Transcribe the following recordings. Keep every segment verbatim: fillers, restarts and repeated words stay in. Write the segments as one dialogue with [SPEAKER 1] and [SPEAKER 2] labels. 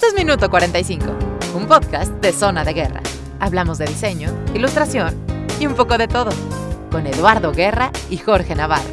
[SPEAKER 1] es Minuto cuarenta y cinco, un podcast de Zona de Guerra. Hablamos de diseño, ilustración y un poco de todo, con Eduardo Guerra y Jorge Navarro.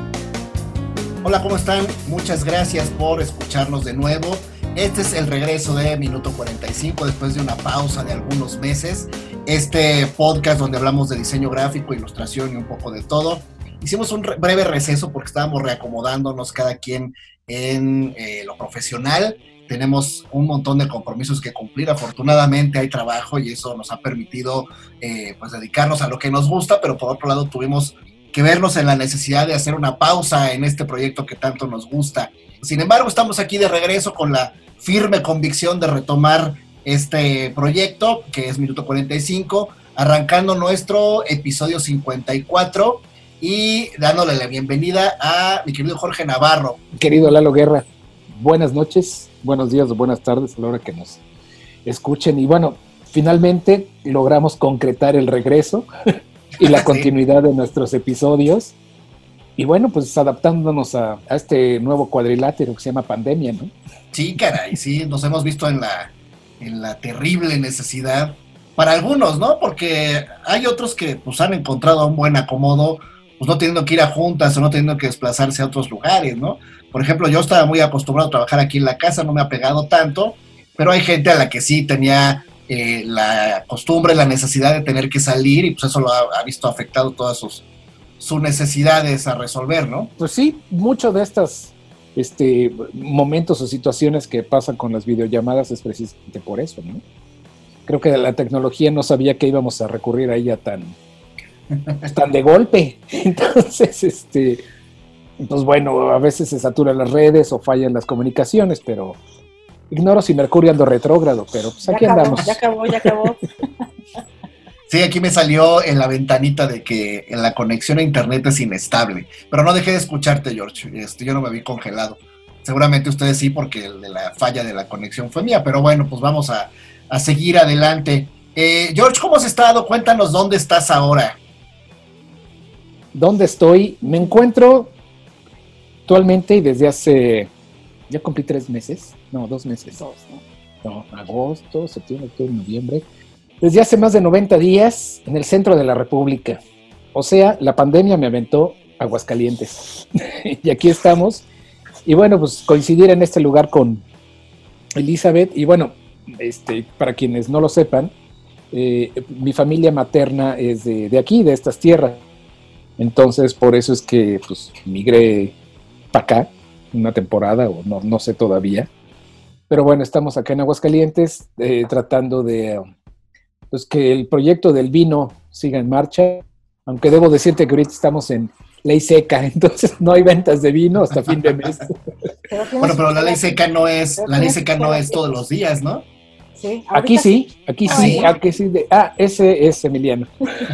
[SPEAKER 2] Hola, ¿cómo están? Muchas gracias por escucharnos de nuevo. Este es el regreso de Minuto cuarenta y cinco después de una pausa de algunos meses. Este podcast donde hablamos de diseño gráfico, ilustración y un poco de todo. Hicimos un re- breve receso porque estábamos reacomodándonos cada quien en eh, lo profesional. Tenemos un montón de compromisos que cumplir. Afortunadamente hay trabajo y eso nos ha permitido eh, pues dedicarnos a lo que nos gusta, pero por otro lado tuvimos que vernos en la necesidad de hacer una pausa en este proyecto que tanto nos gusta. Sin embargo, estamos aquí de regreso con la firme convicción de retomar este proyecto, que es Minuto cuarenta y cinco, arrancando nuestro episodio cincuenta y cuatro y dándole la bienvenida a mi querido Jorge Navarro.
[SPEAKER 3] Querido Lalo Guerra, buenas noches, buenos días o buenas tardes a la hora que nos escuchen. Y bueno, finalmente logramos concretar el regreso y la continuidad de nuestros episodios. Y bueno, pues adaptándonos a, a este nuevo cuadrilátero que se llama pandemia, ¿no?
[SPEAKER 2] Sí, caray, sí, nos hemos visto en la, en la terrible necesidad, para algunos, ¿no? Porque hay otros que pues han encontrado un buen acomodo, pues no teniendo que ir a juntas o no teniendo que desplazarse a otros lugares, ¿no? Por ejemplo, yo estaba muy acostumbrado a trabajar aquí en la casa, no me ha pegado tanto, pero hay gente a la que sí tenía eh, la costumbre, la necesidad de tener que salir y pues eso lo ha, ha visto afectado todas sus, sus necesidades a resolver, ¿no?
[SPEAKER 3] Pues sí, mucho de estos este, momentos o situaciones que pasan con las videollamadas es precisamente por eso, ¿no? Creo que la tecnología no sabía que íbamos a recurrir a ella tan, tan de golpe. Entonces, este, pues bueno, a veces se saturan las redes o fallan las comunicaciones, pero ignoro si Mercurio ando retrógrado, pero pues aquí
[SPEAKER 4] ya acabó,
[SPEAKER 3] andamos.
[SPEAKER 4] Ya acabó, ya acabó.
[SPEAKER 2] Sí, aquí me salió en la ventanita de que la conexión a internet es inestable, pero no dejé de escucharte, George. Este, yo no me vi congelado. Seguramente ustedes sí, porque el de la falla de la conexión fue mía, pero bueno, pues vamos a, a seguir adelante. Eh, George, ¿cómo has estado? Cuéntanos dónde estás ahora.
[SPEAKER 3] ¿Dónde estoy? Me encuentro actualmente y desde hace, ya cumplí tres meses, no, dos meses.
[SPEAKER 4] Dos, ¿no?
[SPEAKER 3] No, agosto, septiembre, octubre, noviembre. Desde hace más de noventa días en el centro de la República. O sea, la pandemia me aventó a Aguascalientes. Y aquí estamos. Y bueno, pues coincidir en este lugar con Elizabeth. Y bueno, este, para quienes no lo sepan, eh, mi familia materna es de, de aquí, de estas tierras. Entonces, por eso es que pues, migré para acá una temporada, o no, no sé todavía. Pero bueno, estamos acá en Aguascalientes eh, tratando de pues, que el proyecto del vino siga en marcha. Aunque debo decirte que ahorita estamos en ley seca, entonces no hay ventas de vino hasta fin de mes.
[SPEAKER 4] Pero
[SPEAKER 2] Bueno, pero la ley seca no es, la ley seca no es todos los días, ¿no?
[SPEAKER 4] Sí,
[SPEAKER 3] Aquí sí, aquí
[SPEAKER 4] Ah,
[SPEAKER 3] sí,
[SPEAKER 4] bueno.
[SPEAKER 3] aquí sí. De, ah, ese es Emiliano.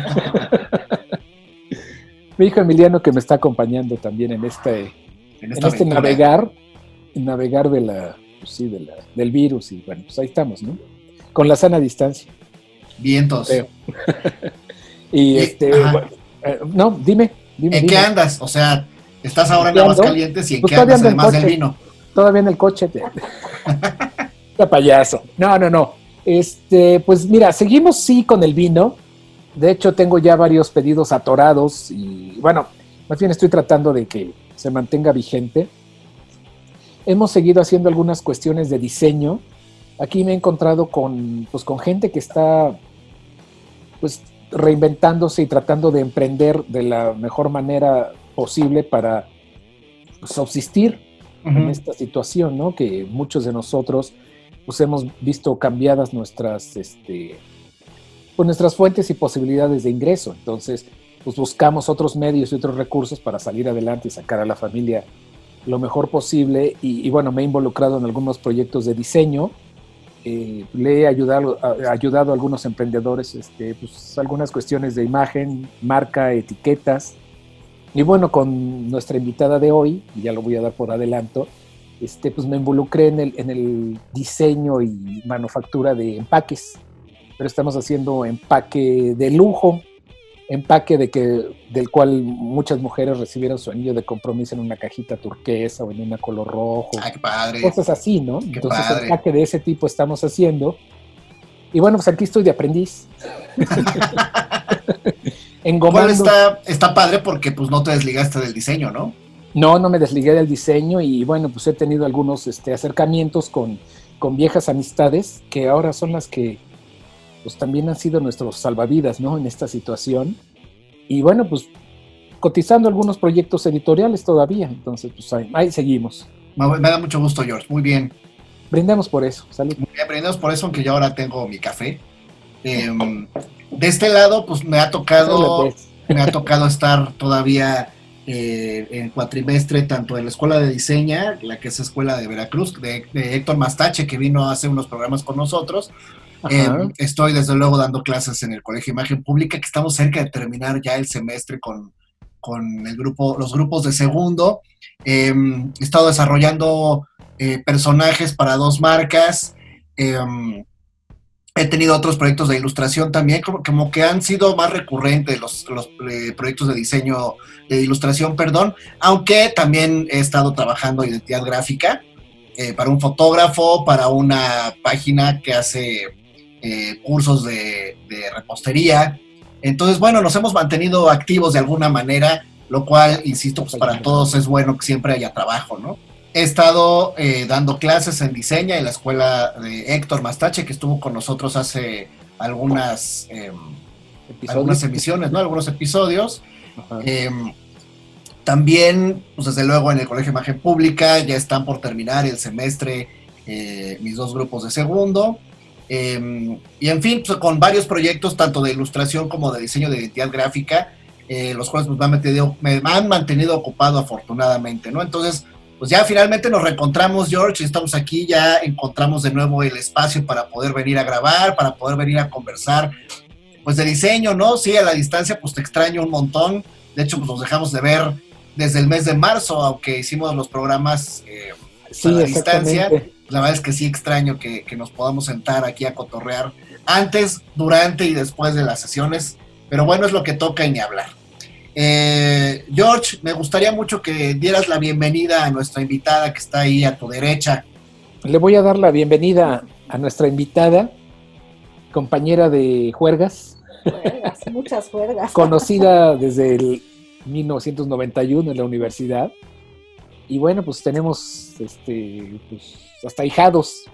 [SPEAKER 3] Mi hijo Emiliano que me está acompañando también en este,
[SPEAKER 2] En
[SPEAKER 3] en
[SPEAKER 2] esta
[SPEAKER 3] este
[SPEAKER 2] aventura.
[SPEAKER 3] navegar, navegar de la, pues sí, de la, del virus y bueno, pues ahí estamos, ¿no? Con la sana distancia.
[SPEAKER 2] Vientos.
[SPEAKER 3] Creo. y
[SPEAKER 2] Y-
[SPEAKER 3] este,
[SPEAKER 2] ajá.
[SPEAKER 3] bueno, eh, no, dime, dime.
[SPEAKER 2] ¿En
[SPEAKER 3] dime.
[SPEAKER 2] qué andas? O sea, estás ahora en
[SPEAKER 3] ¿En qué ando?
[SPEAKER 2] Aguascalientes y en
[SPEAKER 3] Pues
[SPEAKER 2] qué
[SPEAKER 3] todavía
[SPEAKER 2] andas
[SPEAKER 3] ando en
[SPEAKER 2] además del
[SPEAKER 3] coche.
[SPEAKER 2] vino.
[SPEAKER 3] Todavía en el coche. Te... Está payaso. No, no, no. Este, pues mira, seguimos sí con el vino. De hecho, tengo ya varios pedidos atorados y bueno, más bien estoy tratando de que se mantenga vigente. Hemos seguido haciendo algunas cuestiones de diseño. Aquí me he encontrado con, pues, con gente que está pues, reinventándose y tratando de emprender de la mejor manera posible para subsistir
[SPEAKER 2] Ujú.
[SPEAKER 3] en esta situación, ¿no? Que muchos de nosotros pues, hemos visto cambiadas nuestras, este, pues, nuestras fuentes y posibilidades de ingreso. Entonces, pues buscamos otros medios y otros recursos para salir adelante y sacar a la familia lo mejor posible. Y, y bueno, me he involucrado en algunos proyectos de diseño. Eh, le he ayudado, a, ayudado a algunos emprendedores, este, pues, algunas cuestiones de imagen, marca, etiquetas. Y bueno, con nuestra invitada de hoy, ya lo voy a dar por adelanto, este, pues me involucré en el, en el diseño y manufactura de empaques. Pero estamos haciendo empaque de lujo, empaque de que, del cual muchas mujeres recibieron su anillo de compromiso en una cajita turquesa o en una color rojo.
[SPEAKER 2] Ay, qué padre.
[SPEAKER 3] Cosas así, ¿no?
[SPEAKER 2] Qué
[SPEAKER 3] Entonces,
[SPEAKER 2] padre.
[SPEAKER 3] empaque de ese tipo estamos haciendo. Y bueno, pues aquí estoy de aprendiz. Engomando.
[SPEAKER 2] Bueno, está, está padre porque pues no te desligaste del diseño, ¿no?
[SPEAKER 3] No, no me desligué del diseño y bueno, pues he tenido algunos este, acercamientos con, con viejas amistades que ahora son las que pues también han sido nuestros salvavidas, ¿no? En esta situación. Y bueno, pues cotizando algunos proyectos editoriales todavía. Entonces, pues ahí, ahí seguimos.
[SPEAKER 2] Me, me da mucho gusto, George. Muy bien.
[SPEAKER 3] Brindemos por eso. Salud.
[SPEAKER 2] Muy bien, brindemos por eso, aunque yo ahora tengo mi café. Eh, de este lado, pues me ha tocado, me ha tocado estar todavía eh, en cuatrimestre, tanto en la Escuela de Diseño, la que es Escuela de Veracruz, de, de Héctor Mastache, que vino a hacer unos programas con nosotros. Eh, estoy desde luego dando clases en el Colegio Imagen Pública, que estamos cerca de terminar ya el semestre con, con el grupo, los grupos de segundo. Eh, he estado desarrollando eh, personajes para dos marcas. Eh, he tenido otros proyectos de ilustración también, como, como que han sido más recurrentes los, los eh, proyectos de diseño, de ilustración, perdón, aunque también he estado trabajando identidad gráfica eh, para un fotógrafo, para una página que hace Eh, cursos de, de repostería. Entonces, bueno, nos hemos mantenido activos de alguna manera, lo cual, insisto, pues para todos es bueno que siempre haya trabajo, ¿no? He estado eh, dando clases en diseño en la escuela de Héctor Mastache, que estuvo con nosotros hace algunas, eh, algunas emisiones, ¿no? Algunos episodios. Eh, también, pues desde luego en el Colegio Imagen Pública, ya están por terminar el semestre eh, mis dos grupos de segundo. Eh, y en fin, pues, con varios proyectos tanto de ilustración como de diseño de identidad gráfica, eh, los cuales pues, me, han mantenido, me han mantenido ocupado afortunadamente, ¿no? Entonces, pues ya finalmente nos reencontramos, George, y estamos aquí, ya encontramos de nuevo el espacio para poder venir a grabar, para poder venir a conversar, pues de diseño, ¿no? Sí, a la distancia, pues te extraño un montón. De hecho, pues nos dejamos de ver desde el mes de marzo, aunque hicimos los programas eh, sí, a la distancia. La verdad es que sí extraño que, que nos podamos sentar aquí a cotorrear antes, durante y después de las sesiones, pero bueno, es lo que toca y ni hablar. Eh, George, me gustaría mucho que dieras la bienvenida a nuestra invitada que está ahí a tu derecha.
[SPEAKER 3] Le voy a dar la bienvenida a nuestra invitada, compañera de juergas.
[SPEAKER 4] Juergas, muchas juergas.
[SPEAKER 3] Conocida desde el mil novecientos noventa y uno en la universidad. Y bueno, pues tenemos este, pues, hasta hijados.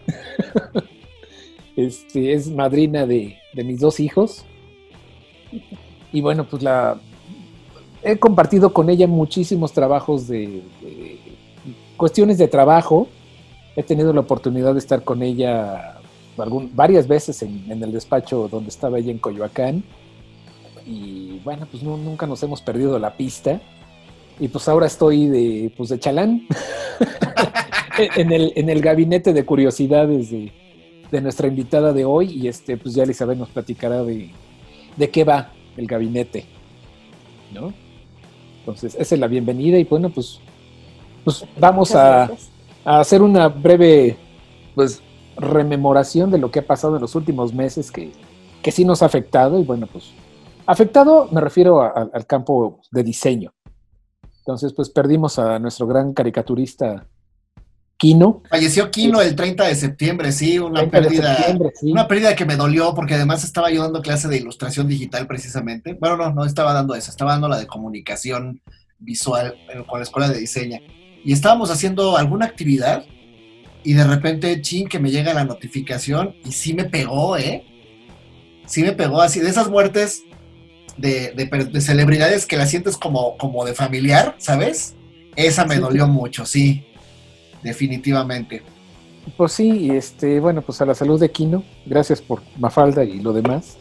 [SPEAKER 3] Este, es madrina de, de mis dos hijos. Y bueno, pues la he compartido con ella muchísimos trabajos de, de cuestiones de trabajo. He tenido la oportunidad de estar con ella algún, varias veces en, en el despacho donde estaba ella en Coyoacán. Y bueno, pues no, nunca nos hemos perdido la pista. Y pues ahora estoy de, pues de chalán en, el, en el gabinete de curiosidades de, de nuestra invitada de hoy. Y este, pues ya Elizabeth nos platicará de, de qué va el gabinete, ¿no? Entonces, esa es la bienvenida y bueno, pues, pues vamos a, a hacer una breve pues rememoración de lo que ha pasado en los últimos meses que, que sí nos ha afectado. Y bueno, pues afectado me refiero a, a, al campo de diseño. Entonces, pues perdimos a nuestro gran caricaturista Quino.
[SPEAKER 2] Falleció Quino el treinta de septiembre, sí, una pérdida, sí. Una pérdida que me dolió porque además estaba yo dando clase de ilustración digital precisamente. Bueno, no, no estaba dando esa, estaba dando la de comunicación visual con la escuela de diseño. Y estábamos haciendo alguna actividad y de repente, chin, que me llega la notificación y sí me pegó, ¿eh? Sí me pegó así, de esas muertes de, de, de celebridades que la sientes como, como de familiar, ¿sabes? Esa me sí, dolió sí. mucho, sí. Definitivamente.
[SPEAKER 3] Pues sí, y este, bueno, pues a la salud de Quino, gracias por Mafalda y lo demás.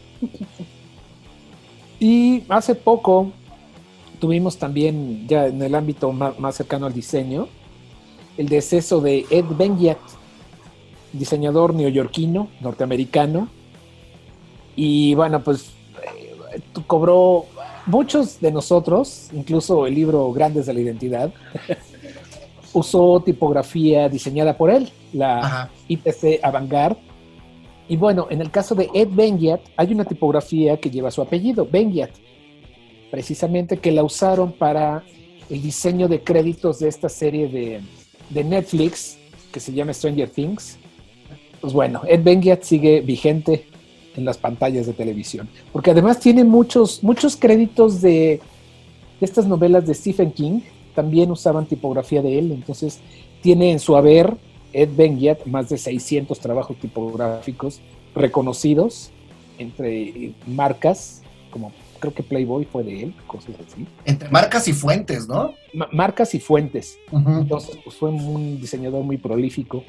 [SPEAKER 3] Y hace poco tuvimos también, ya en el ámbito más, más cercano al diseño, el deceso de Ed Benguiat, diseñador neoyorquino, norteamericano, y bueno, pues eh, cobró muchos de nosotros, incluso el libro Grandes de la Identidad, usó tipografía diseñada por él, la Ajá. I P C Avantgarde. Y bueno, en el caso de Ed Benguiat, hay una tipografía que lleva su apellido, Benguiat. precisamente, que la usaron para el diseño de créditos de esta serie de, de Netflix que se llama Stranger Things. Pues bueno, Ed Bein Gyat sigue vigente en las pantallas de televisión, porque además tiene muchos, muchos créditos de, de estas novelas de Stephen King, también usaban tipografía de él, entonces tiene en su haber Ed Bein Gyat más de seiscientos trabajos tipográficos reconocidos entre marcas, como creo que Playboy fue de él, cosas así.
[SPEAKER 2] Entre marcas y fuentes, ¿no?
[SPEAKER 3] Ma- marcas y fuentes.
[SPEAKER 2] Uh-huh.
[SPEAKER 3] Entonces, pues fue un diseñador muy prolífico.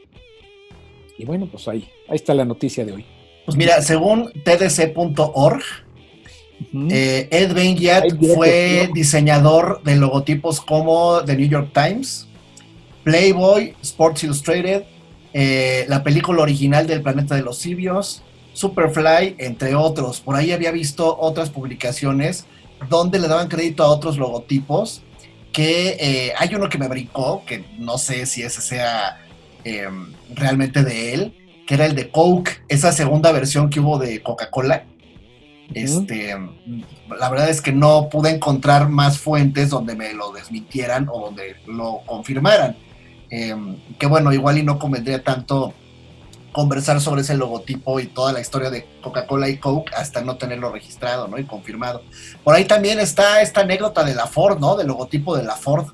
[SPEAKER 3] Y bueno, pues ahí, ahí está la noticia de hoy.
[SPEAKER 2] Pues mira, según T D C punto org, uh-huh. eh, Ed Bein Gyat fue diseñador de logotipos como The New York Times, Playboy, Sports Illustrated, eh, la película original del Planeta de los Simios, Superfly, entre otros. Por ahí había visto otras publicaciones donde le daban crédito a otros logotipos, que eh, hay uno que me brincó, que no sé si ese sea eh, realmente de él, que era el de Coke, esa segunda versión que hubo de Coca-Cola. Uh-huh. Este, la verdad es que no pude encontrar más fuentes donde me lo desmintieran o donde lo confirmaran. Eh, que bueno, igual y no convendría tanto conversar sobre ese logotipo y toda la historia de Coca-Cola y Coke hasta no tenerlo registrado, ¿no? Y confirmado. Por ahí también está esta anécdota de la Ford, ¿no? Del logotipo de la Ford.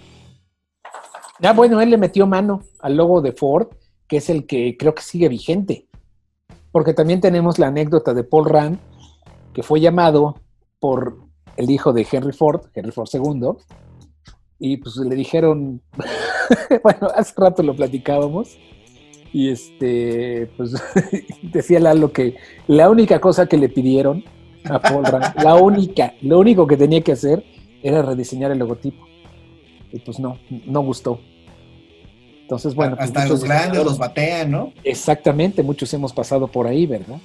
[SPEAKER 3] Ah, bueno, él le metió mano al logo de Ford, que es el que creo que sigue vigente. Porque también tenemos la anécdota de Paul Rand, que fue llamado por el hijo de Henry Ford, Henry Ford segundo, y pues le dijeron, bueno, hace rato lo platicábamos, y este, pues decía Lalo que la única cosa que le pidieron a Paul Rand, la única, lo único que tenía que hacer era rediseñar el logotipo. Y pues no, no gustó. Entonces, bueno. Pues
[SPEAKER 2] hasta los grandes los batean, ¿no?
[SPEAKER 3] Exactamente, muchos hemos pasado por ahí, ¿verdad?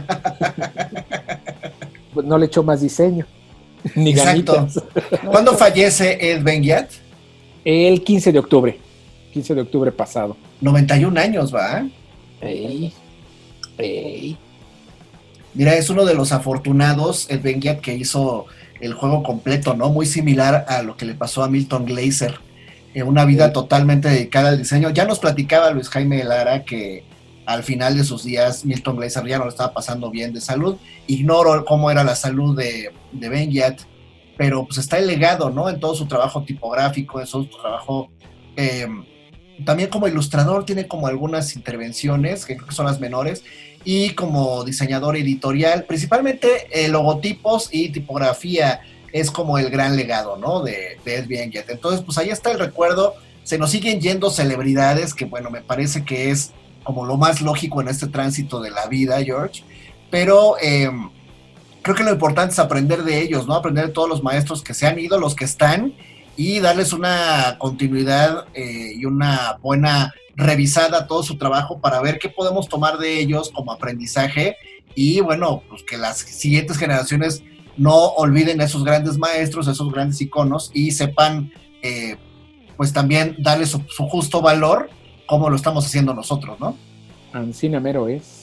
[SPEAKER 3] Pues no le echó más diseño, ni
[SPEAKER 2] exacto. Ganitas. ¿Cuándo fallece Ed Bein Gyat?
[SPEAKER 3] El quince de octubre, quince de octubre pasado.
[SPEAKER 2] noventa y un años, ¿va?
[SPEAKER 3] Ey, ey.
[SPEAKER 2] Mira, es uno de los afortunados, Ed Bein Gyat, que hizo el juego completo, ¿no? Muy similar a lo que le pasó a Milton Glaser, eh, una vida sí. totalmente dedicada al diseño. Ya nos platicaba Luis Jaime Lara que al final de sus días Milton Glaser ya no lo estaba pasando bien de salud. Ignoro cómo era la salud de, de Bein Gyat, pero pues está el legado, ¿no? En todo su trabajo tipográfico, en todo su trabajo... Eh, también como ilustrador tiene como algunas intervenciones, que creo que son las menores, y como diseñador editorial, principalmente eh, logotipos y tipografía es como el gran legado, ¿no? De, de Ed Bein Gyat. Entonces, pues ahí está el recuerdo. Se nos siguen yendo celebridades, que bueno, me parece que es como lo más lógico en este tránsito de la vida, George. Pero eh, creo que lo importante es aprender de ellos, ¿no? Aprender de todos los maestros que se han ido, los que están, y darles una continuidad eh, y una buena revisada a todo su trabajo para ver qué podemos tomar de ellos como aprendizaje y bueno, pues que las siguientes generaciones no olviden a esos grandes maestros, a esos grandes iconos y sepan eh, pues también darle su, su justo valor como lo estamos haciendo nosotros, ¿no?
[SPEAKER 3] Ancina mero es.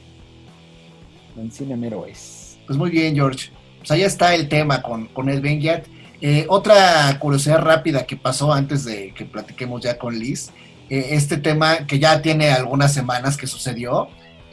[SPEAKER 3] Ancina mero es.
[SPEAKER 2] Pues muy bien, George. Pues ahí está el tema con, con Ed Bein Gyat. Eh, otra curiosidad rápida que pasó antes de que platiquemos ya con Liz, eh, este tema que ya tiene algunas semanas que sucedió,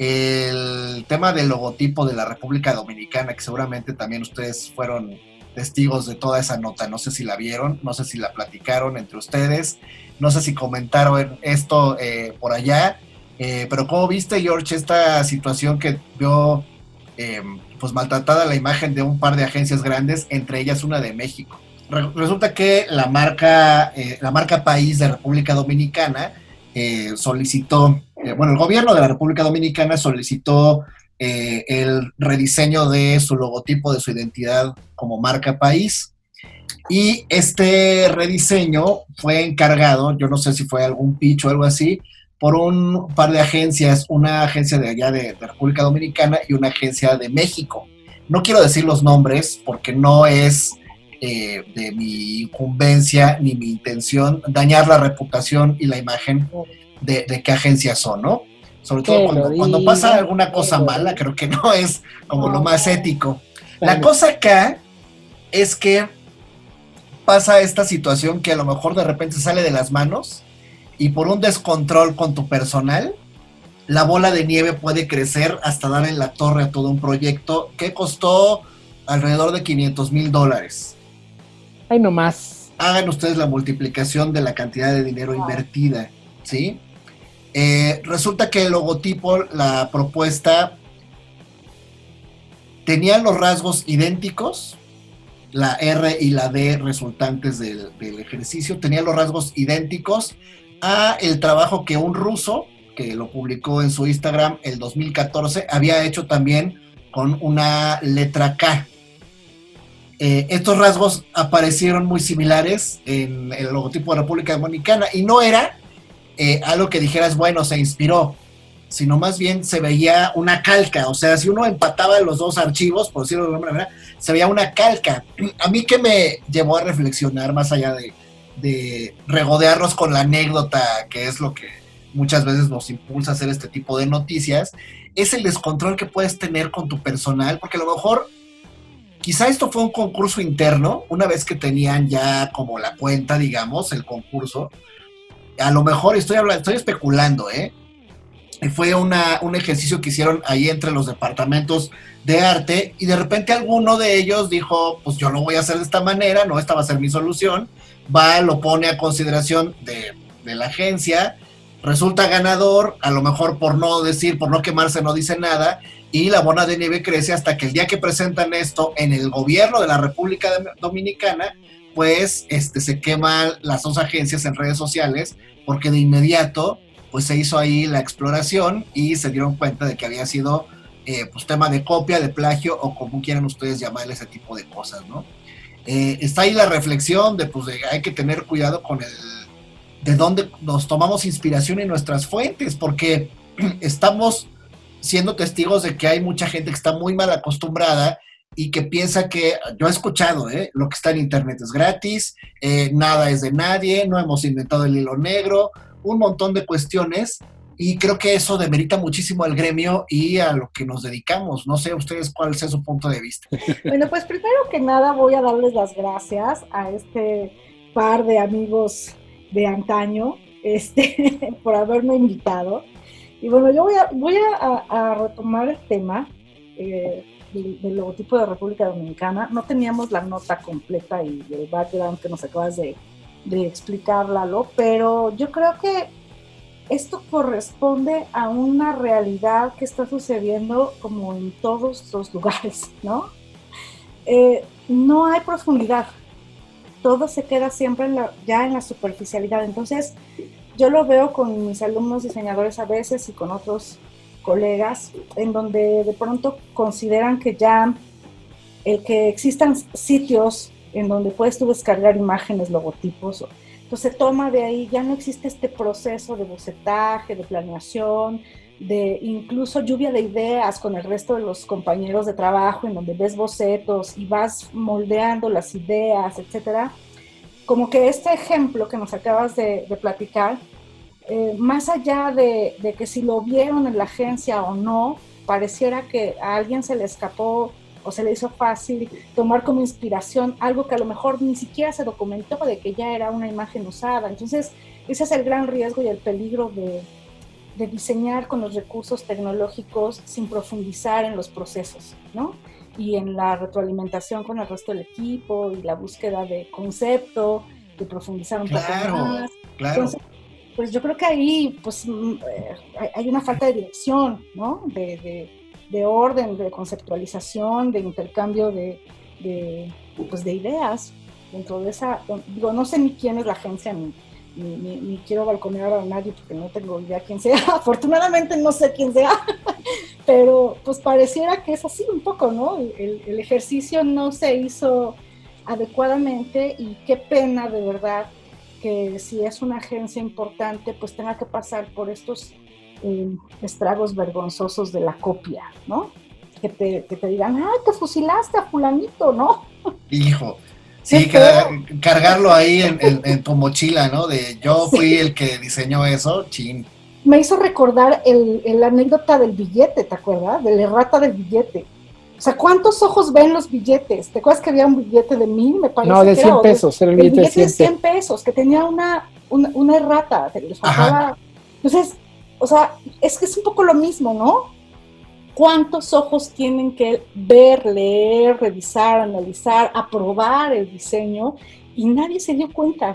[SPEAKER 2] el tema del logotipo de la República Dominicana, que seguramente también ustedes fueron testigos de toda esa nota, no sé si la vieron, no sé si la platicaron entre ustedes, no sé si comentaron esto eh, por allá, eh, pero ¿cómo viste, George, esta situación que vio eh, pues maltratada la imagen de un par de agencias grandes, entre ellas una de México? Re- resulta que la marca, eh, la marca país de República Dominicana eh, solicitó, eh, bueno, el gobierno de la República Dominicana solicitó eh, el rediseño de su logotipo, de su identidad como marca país, y este rediseño fue encargado, yo no sé si fue algún pitch o algo así, por un par de agencias, una agencia de allá de, de República Dominicana y una agencia de México. No quiero decir los nombres porque no es eh, de mi incumbencia ni mi intención dañar la reputación y la imagen de, de qué agencias son, ¿no? Sobre todo cuando, cuando pasa alguna cosa mala, creo que no es como lo más ético. La cosa acá es que pasa esta situación que a lo mejor de repente sale de las manos y por un descontrol con tu personal, la bola de nieve puede crecer hasta dar en la torre a todo un proyecto que costó alrededor de quinientos mil dólares.
[SPEAKER 3] Ay, no más.
[SPEAKER 2] Hagan ustedes la multiplicación de la cantidad de dinero invertida, ¿sí? Eh, resulta que el logotipo, la propuesta, tenían los rasgos idénticos, la R y la D resultantes del, del ejercicio, tenían los rasgos idénticos a el trabajo que un ruso, que lo publicó en su Instagram el dos mil catorce, había hecho también con una letra K. Eh, estos rasgos aparecieron muy similares en el logotipo de República Dominicana y no era eh, algo que dijeras, bueno, se inspiró, sino más bien se veía una calca. O sea, si uno empataba los dos archivos, por decirlo de alguna manera, se veía una calca. A mí que me llevó a reflexionar, más allá de, de regodearnos con la anécdota, que es lo que muchas veces nos impulsa a hacer este tipo de noticias, es el descontrol que puedes tener con tu personal, porque a lo mejor quizá esto fue un concurso interno, una vez que tenían ya como la cuenta, digamos, el concurso, a lo mejor, estoy hablando, estoy especulando, ¿eh? Fue una, un ejercicio que hicieron ahí entre los departamentos de arte y de repente alguno de ellos dijo, pues yo lo voy a hacer de esta manera, no, esta va a ser mi solución, va, lo pone a consideración de, de la agencia, resulta ganador, a lo mejor por no decir, por no quemarse no dice nada, y la bola de nieve crece hasta que el día que presentan esto en el gobierno de la República Dominicana, pues este, se queman las dos agencias en redes sociales, porque de inmediato pues se hizo ahí la exploración y se dieron cuenta de que había sido eh, pues tema de copia, de plagio, o como quieran ustedes llamarle ese tipo de cosas, ¿no? Eh, está ahí la reflexión de pues de, hay que tener cuidado con el de dónde nos tomamos inspiración en nuestras fuentes, porque estamos siendo testigos de que hay mucha gente que está muy mal acostumbrada y que piensa que, yo he escuchado, ¿eh? Lo que está en internet es gratis, eh, nada es de nadie, no hemos inventado el hilo negro, un montón de cuestiones, y creo que eso demerita muchísimo al gremio y a lo que nos dedicamos. No sé ustedes cuál sea su punto de vista.
[SPEAKER 4] Bueno, pues primero que nada voy a darles las gracias a este par de amigos de antaño, este, por haberme invitado. Y bueno, yo voy a, voy a, a retomar el tema eh, del, del logotipo de República Dominicana. No teníamos la nota completa y el background que nos acabas de, de explicar, Lalo, pero yo creo que esto corresponde a una realidad que está sucediendo como en todos los lugares, ¿no? Eh, no hay profundidad, todo se queda siempre en la, ya en la superficialidad. Entonces, yo lo veo con mis alumnos diseñadores a veces y con otros colegas, en donde de pronto consideran que ya el que existan sitios en donde puedes tú descargar imágenes, logotipos, entonces se toma de ahí, ya no existe este proceso de bocetaje, de planeación, de incluso lluvia de ideas con el resto de los compañeros de trabajo, en donde ves bocetos y vas moldeando las ideas, etcétera. Como que este ejemplo que nos acabas de, de platicar, eh, más allá de, de que si lo vieron en la agencia o no, pareciera que a alguien se le escapó o se le hizo fácil tomar como inspiración algo que a lo mejor ni siquiera se documentó de que ya era una imagen usada. Entonces, ese es el gran riesgo y el peligro de, de diseñar con los recursos tecnológicos sin profundizar en los procesos, ¿no? Y en la retroalimentación con el resto del equipo y la búsqueda de concepto, de profundizar un
[SPEAKER 2] claro,
[SPEAKER 4] poco más.
[SPEAKER 2] Claro.
[SPEAKER 4] Entonces, pues yo creo que ahí pues, hay una falta de dirección, ¿no? De, de, de orden, de conceptualización, de intercambio de, de, pues, de ideas dentro de esa. Digo, no sé ni quién es la agencia, ni, ni, ni, ni quiero balconear a nadie porque no tengo idea quién sea. Afortunadamente no sé quién sea. Pero pues pareciera que es así un poco, ¿no? El, el ejercicio no se hizo adecuadamente y qué pena de verdad que si es una agencia importante pues tenga que pasar por estos eh, estragos vergonzosos de la copia, ¿no? Que te, que te digan, ¡ay, te fusilaste a fulanito!, ¿no?
[SPEAKER 2] Hijo, sí, car- cargarlo ahí en, en, en tu mochila, ¿no? De yo fui sí. el que diseñó eso, chin.
[SPEAKER 4] Me hizo recordar el, el anécdota del billete, ¿te acuerdas? De la errata del billete. sea, ¿cuántos ojos ven los billetes? ¿Te acuerdas que había un billete de mil, me parece?
[SPEAKER 3] No, de
[SPEAKER 4] que
[SPEAKER 3] cien
[SPEAKER 4] era,
[SPEAKER 3] pesos, era el
[SPEAKER 4] el
[SPEAKER 3] billete,
[SPEAKER 4] billete
[SPEAKER 3] de cien
[SPEAKER 4] pesos, que tenía una, una, una errata, que les faltaba. Entonces, o sea, es que es un poco lo mismo, ¿no? ¿Cuántos ojos tienen que ver, leer, revisar, analizar, aprobar el diseño? Y nadie se dio cuenta.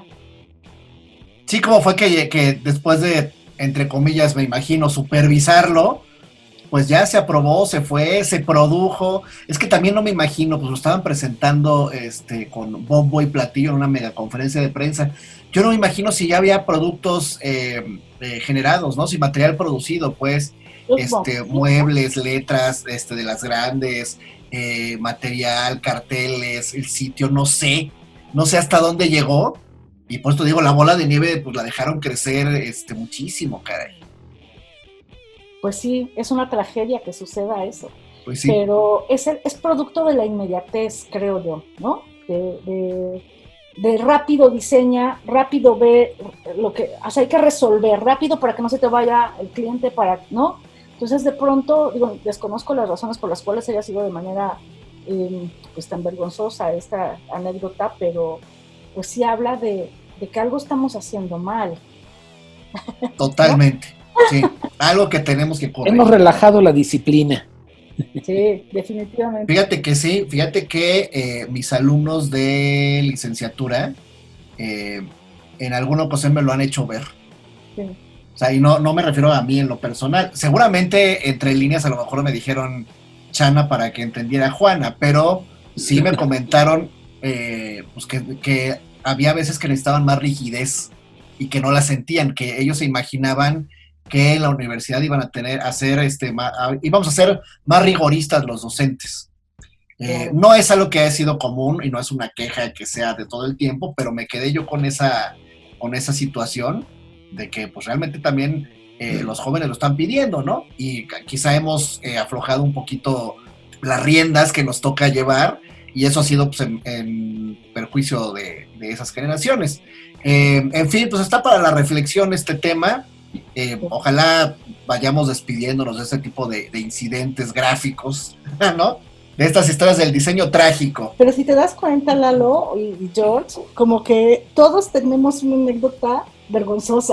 [SPEAKER 2] Sí, como fue que, que después de, entre comillas, me imagino, supervisarlo, pues ya se aprobó, se fue, se produjo. Es que también no me imagino, pues lo estaban presentando este, con bombo y platillo en una megaconferencia de prensa. Yo no me imagino si ya había productos eh, eh, generados, ¿no? Si material producido, pues, este, muebles, letras este, de las grandes, eh, material, carteles, el sitio, no sé, no sé hasta dónde llegó. Y por esto digo, la bola de nieve, pues la dejaron crecer este, muchísimo, caray.
[SPEAKER 4] Pues sí, es una tragedia que suceda eso.
[SPEAKER 2] Pues sí.
[SPEAKER 4] Pero es, el, es producto de la inmediatez, creo yo, ¿no? De, de, de rápido diseña, rápido ve lo que, o sea, hay que resolver rápido para que no se te vaya el cliente, para, ¿no? Entonces, de pronto, digo, desconozco las razones por las cuales haya sido de manera eh, pues tan vergonzosa esta anécdota, pero pues sí habla de, de que algo estamos haciendo mal.
[SPEAKER 2] Totalmente, ¿no? Sí, algo que tenemos que corregir.
[SPEAKER 3] Hemos relajado la disciplina.
[SPEAKER 4] Sí, definitivamente.
[SPEAKER 2] Fíjate que sí, fíjate que eh, mis alumnos de licenciatura eh, en alguna ocasión me lo han hecho ver.
[SPEAKER 4] Sí.
[SPEAKER 2] O sea, y no, no me refiero a mí en lo personal. Seguramente entre líneas a lo mejor me dijeron Chana para que entendiera Juana, pero sí me comentaron eh, pues que, que había veces que necesitaban más rigidez y que no la sentían, que ellos se imaginaban que en la universidad iban a tener, a ser, este, más, a, íbamos a ser más rigoristas los docentes. Eh, no es algo que haya sido común y no es una queja que sea de todo el tiempo, pero me quedé yo con esa, con esa situación de que pues realmente también eh, los jóvenes lo están pidiendo, ¿no? Y quizá hemos eh, aflojado un poquito las riendas que nos toca llevar y eso ha sido pues, en, en perjuicio de, de esas generaciones. Eh, en fin, pues está para la reflexión este tema. Eh, ojalá vayamos despidiéndonos de este tipo de, de incidentes gráficos, ¿no? De estas historias del diseño trágico.
[SPEAKER 4] Pero si te das cuenta, Lalo y George, como que todos tenemos una anécdota vergonzosa,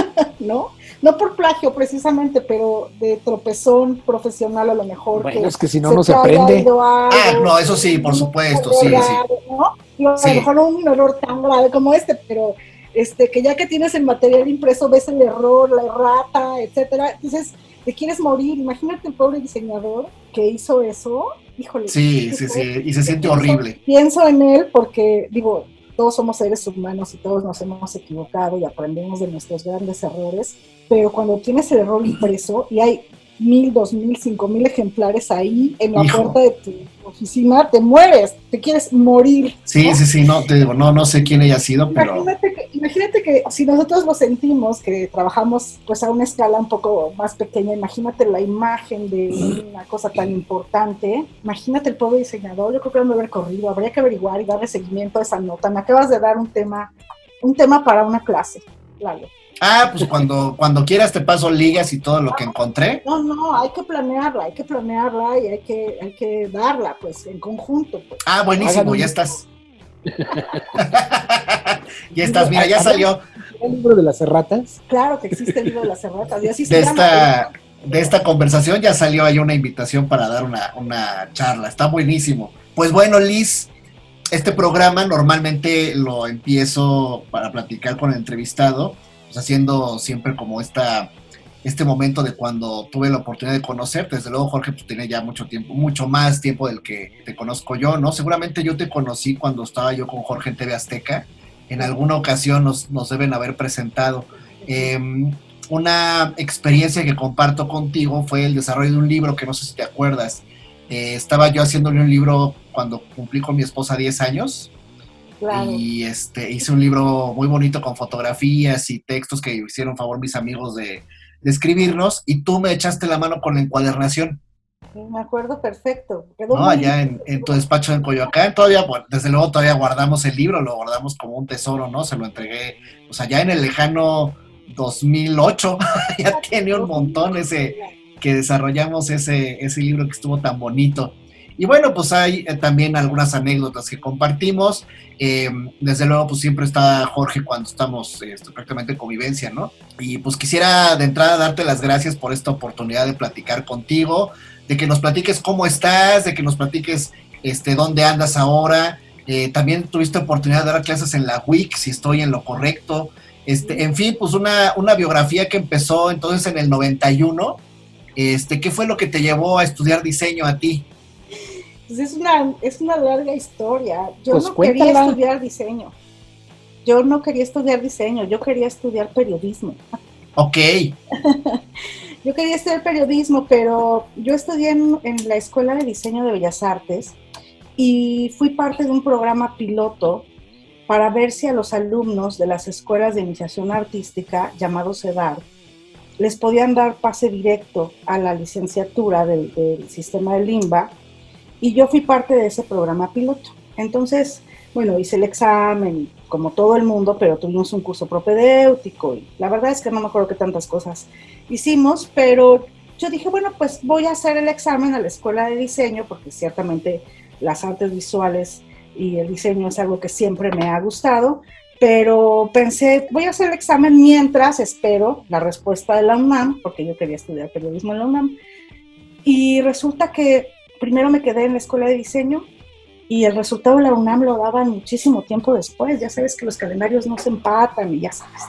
[SPEAKER 4] ¿no? No por plagio precisamente, pero de tropezón profesional a lo mejor.
[SPEAKER 3] Bueno,
[SPEAKER 4] que
[SPEAKER 3] es que si no, no se aprende.
[SPEAKER 4] Algo,
[SPEAKER 2] ah, no, eso sí, por supuesto, sí,
[SPEAKER 4] grave,
[SPEAKER 2] sí.
[SPEAKER 4] ¿no? Y a
[SPEAKER 2] sí.
[SPEAKER 4] lo mejor no un error tan grave como este, pero este, que ya que tienes el material impreso, ves el error, la errata, etcétera, entonces te quieres morir. Imagínate el pobre diseñador que hizo eso, híjole.
[SPEAKER 2] Sí, sí, sí, y se siente
[SPEAKER 4] pienso,
[SPEAKER 2] horrible.
[SPEAKER 4] Pienso en él porque, digo, todos somos seres humanos y todos nos hemos equivocado y aprendemos de nuestros grandes errores, pero cuando tienes el error impreso y hay mil, dos mil, cinco mil ejemplares ahí en la
[SPEAKER 2] Hijo.
[SPEAKER 4] puerta de tu oficina, te mueres, te quieres morir.
[SPEAKER 2] Sí,
[SPEAKER 4] ¿no?
[SPEAKER 2] sí, sí, no, te digo, no, no sé quién haya sido, pero...
[SPEAKER 4] Imagínate que, imagínate que si nosotros lo sentimos, que trabajamos pues a una escala un poco más pequeña, imagínate la imagen de una cosa tan importante, imagínate el pobre diseñador, yo creo que no me haber corrido, habría que averiguar y darle seguimiento a esa nota. Me acabas de dar un tema, un tema para una clase, Lalo.
[SPEAKER 2] Ah, pues cuando, cuando quieras te paso ligas y todo lo que encontré.
[SPEAKER 4] No, no, hay que planearla, hay que planearla y hay que, hay que darla, pues, en conjunto. Pues.
[SPEAKER 2] Ah, buenísimo, ya estás. Ya estás, mira, ya salió.
[SPEAKER 3] ¿El libro de las erratas?
[SPEAKER 4] Claro que existe el libro de las erratas, y así se
[SPEAKER 2] De
[SPEAKER 4] llama.
[SPEAKER 2] esta, de esta conversación ya salió ahí una invitación para dar una, una charla, está buenísimo. Pues bueno, Liz, este programa normalmente lo empiezo para platicar con el entrevistado, pues haciendo siempre como esta, este momento de cuando tuve la oportunidad de conocerte. Desde luego, Jorge, pues tiene ya mucho tiempo, mucho más tiempo del que te conozco yo, ¿no? Seguramente yo te conocí cuando estaba yo con Jorge en T V Azteca. En alguna ocasión nos, nos deben haber presentado. Eh, una experiencia que comparto contigo fue el desarrollo de un libro que no sé si te acuerdas. Eh, estaba yo haciéndole un libro cuando cumplí con mi esposa diez años.
[SPEAKER 4] Claro.
[SPEAKER 2] Y este, hice un libro muy bonito con fotografías y textos que hicieron favor mis amigos de, de escribirnos, y tú me echaste la mano con la encuadernación.
[SPEAKER 4] Me acuerdo perfecto. Quedó
[SPEAKER 2] no, allá en, en tu despacho en Coyoacán, todavía, bueno, desde luego todavía guardamos el libro, lo guardamos como un tesoro, ¿no? Se lo entregué, pues allá en el lejano dos mil ocho, ya tiene un montón ese, que desarrollamos ese, ese libro que estuvo tan bonito. Y bueno, pues hay eh, también algunas anécdotas que compartimos. Eh, desde luego, pues siempre está Jorge cuando estamos este, prácticamente en convivencia, ¿no? Y pues quisiera de entrada darte las gracias por esta oportunidad de platicar contigo, de que nos platiques cómo estás, de que nos platiques este, dónde andas ahora. Eh, también tuviste oportunidad de dar clases en la U I C, si estoy en lo correcto. Este, en fin, pues una, una biografía que empezó entonces en el noventa y uno. Este, ¿qué fue lo que te llevó a estudiar diseño a ti?
[SPEAKER 4] Pues es una, es una larga historia. Yo
[SPEAKER 3] pues
[SPEAKER 4] no
[SPEAKER 3] cuéntala.
[SPEAKER 4] quería estudiar diseño. Yo no quería estudiar diseño, yo quería estudiar periodismo.
[SPEAKER 2] Ok.
[SPEAKER 4] Yo quería estudiar periodismo, pero yo estudié en, en la Escuela de Diseño de Bellas Artes y fui parte de un programa piloto para ver si a los alumnos de las escuelas de iniciación artística, llamados EDAR, les podían dar pase directo a la licenciatura del, del sistema de Limba, y yo fui parte de ese programa piloto. Entonces, bueno, hice el examen, como todo el mundo, pero tuvimos un curso propedéutico, y la verdad es que no me acuerdo qué tantas cosas hicimos, pero yo dije, bueno, pues voy a hacer el examen a la escuela de diseño, porque ciertamente las artes visuales y el diseño es algo que siempre me ha gustado, pero pensé, voy a hacer el examen mientras espero la respuesta de la UNAM, porque yo quería estudiar periodismo en la UNAM, y resulta que primero me quedé en la escuela de diseño, y el resultado de la UNAM lo daban muchísimo tiempo después. Ya sabes que los calendarios no se empatan y ya sabes.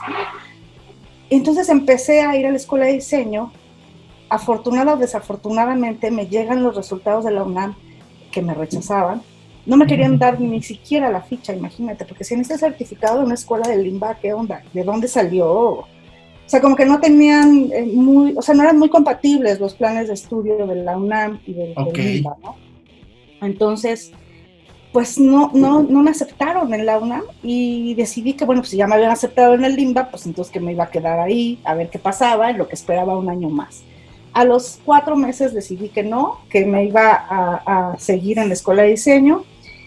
[SPEAKER 4] Entonces empecé a ir a la escuela de diseño. Afortunada o desafortunadamente me llegan los resultados de la UNAM que me rechazaban. No me querían dar ni siquiera la ficha, imagínate, porque si en ese certificado de una escuela de Limba, ¿qué onda? ¿De dónde salió? O sea, como que no tenían eh, muy, o sea, no eran muy compatibles los planes de estudio de la UNAM y del,
[SPEAKER 2] okay.
[SPEAKER 4] del Limba, ¿no? Entonces, pues no, no, no me aceptaron en la UNAM y decidí que, bueno, pues si ya me habían aceptado en el Limba, pues entonces que me iba a quedar ahí a ver qué pasaba, en lo que esperaba un año más. A los cuatro meses decidí que no, que me iba a, a seguir en la escuela de diseño,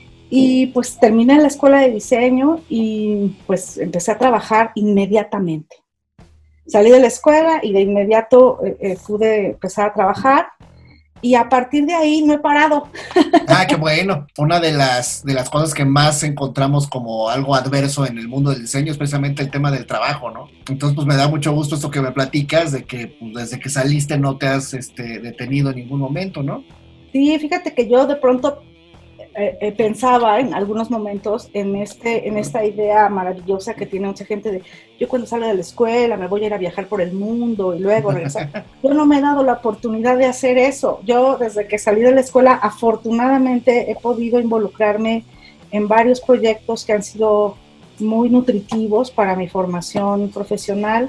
[SPEAKER 4] y pues terminé la escuela de diseño y pues empecé a trabajar inmediatamente. Salí de la escuela y de inmediato eh, pude empezar a trabajar. Y a partir de ahí no he parado.
[SPEAKER 2] Ah, qué bueno. Una de las, de las cosas que más encontramos como algo adverso en el mundo del diseño es precisamente el tema del trabajo, ¿no? Entonces, pues me da mucho gusto esto que me platicas, de que pues, desde que saliste no te has este, detenido en ningún momento, ¿no?
[SPEAKER 4] Sí, fíjate que yo de pronto eh, eh, pensaba en algunos momentos en, este, en esta idea maravillosa que tiene mucha gente de yo cuando salga de la escuela me voy a ir a viajar por el mundo y luego regresar. Yo no me he dado la oportunidad de hacer eso. Yo desde que salí de la escuela afortunadamente he podido involucrarme en varios proyectos que han sido muy nutritivos para mi formación profesional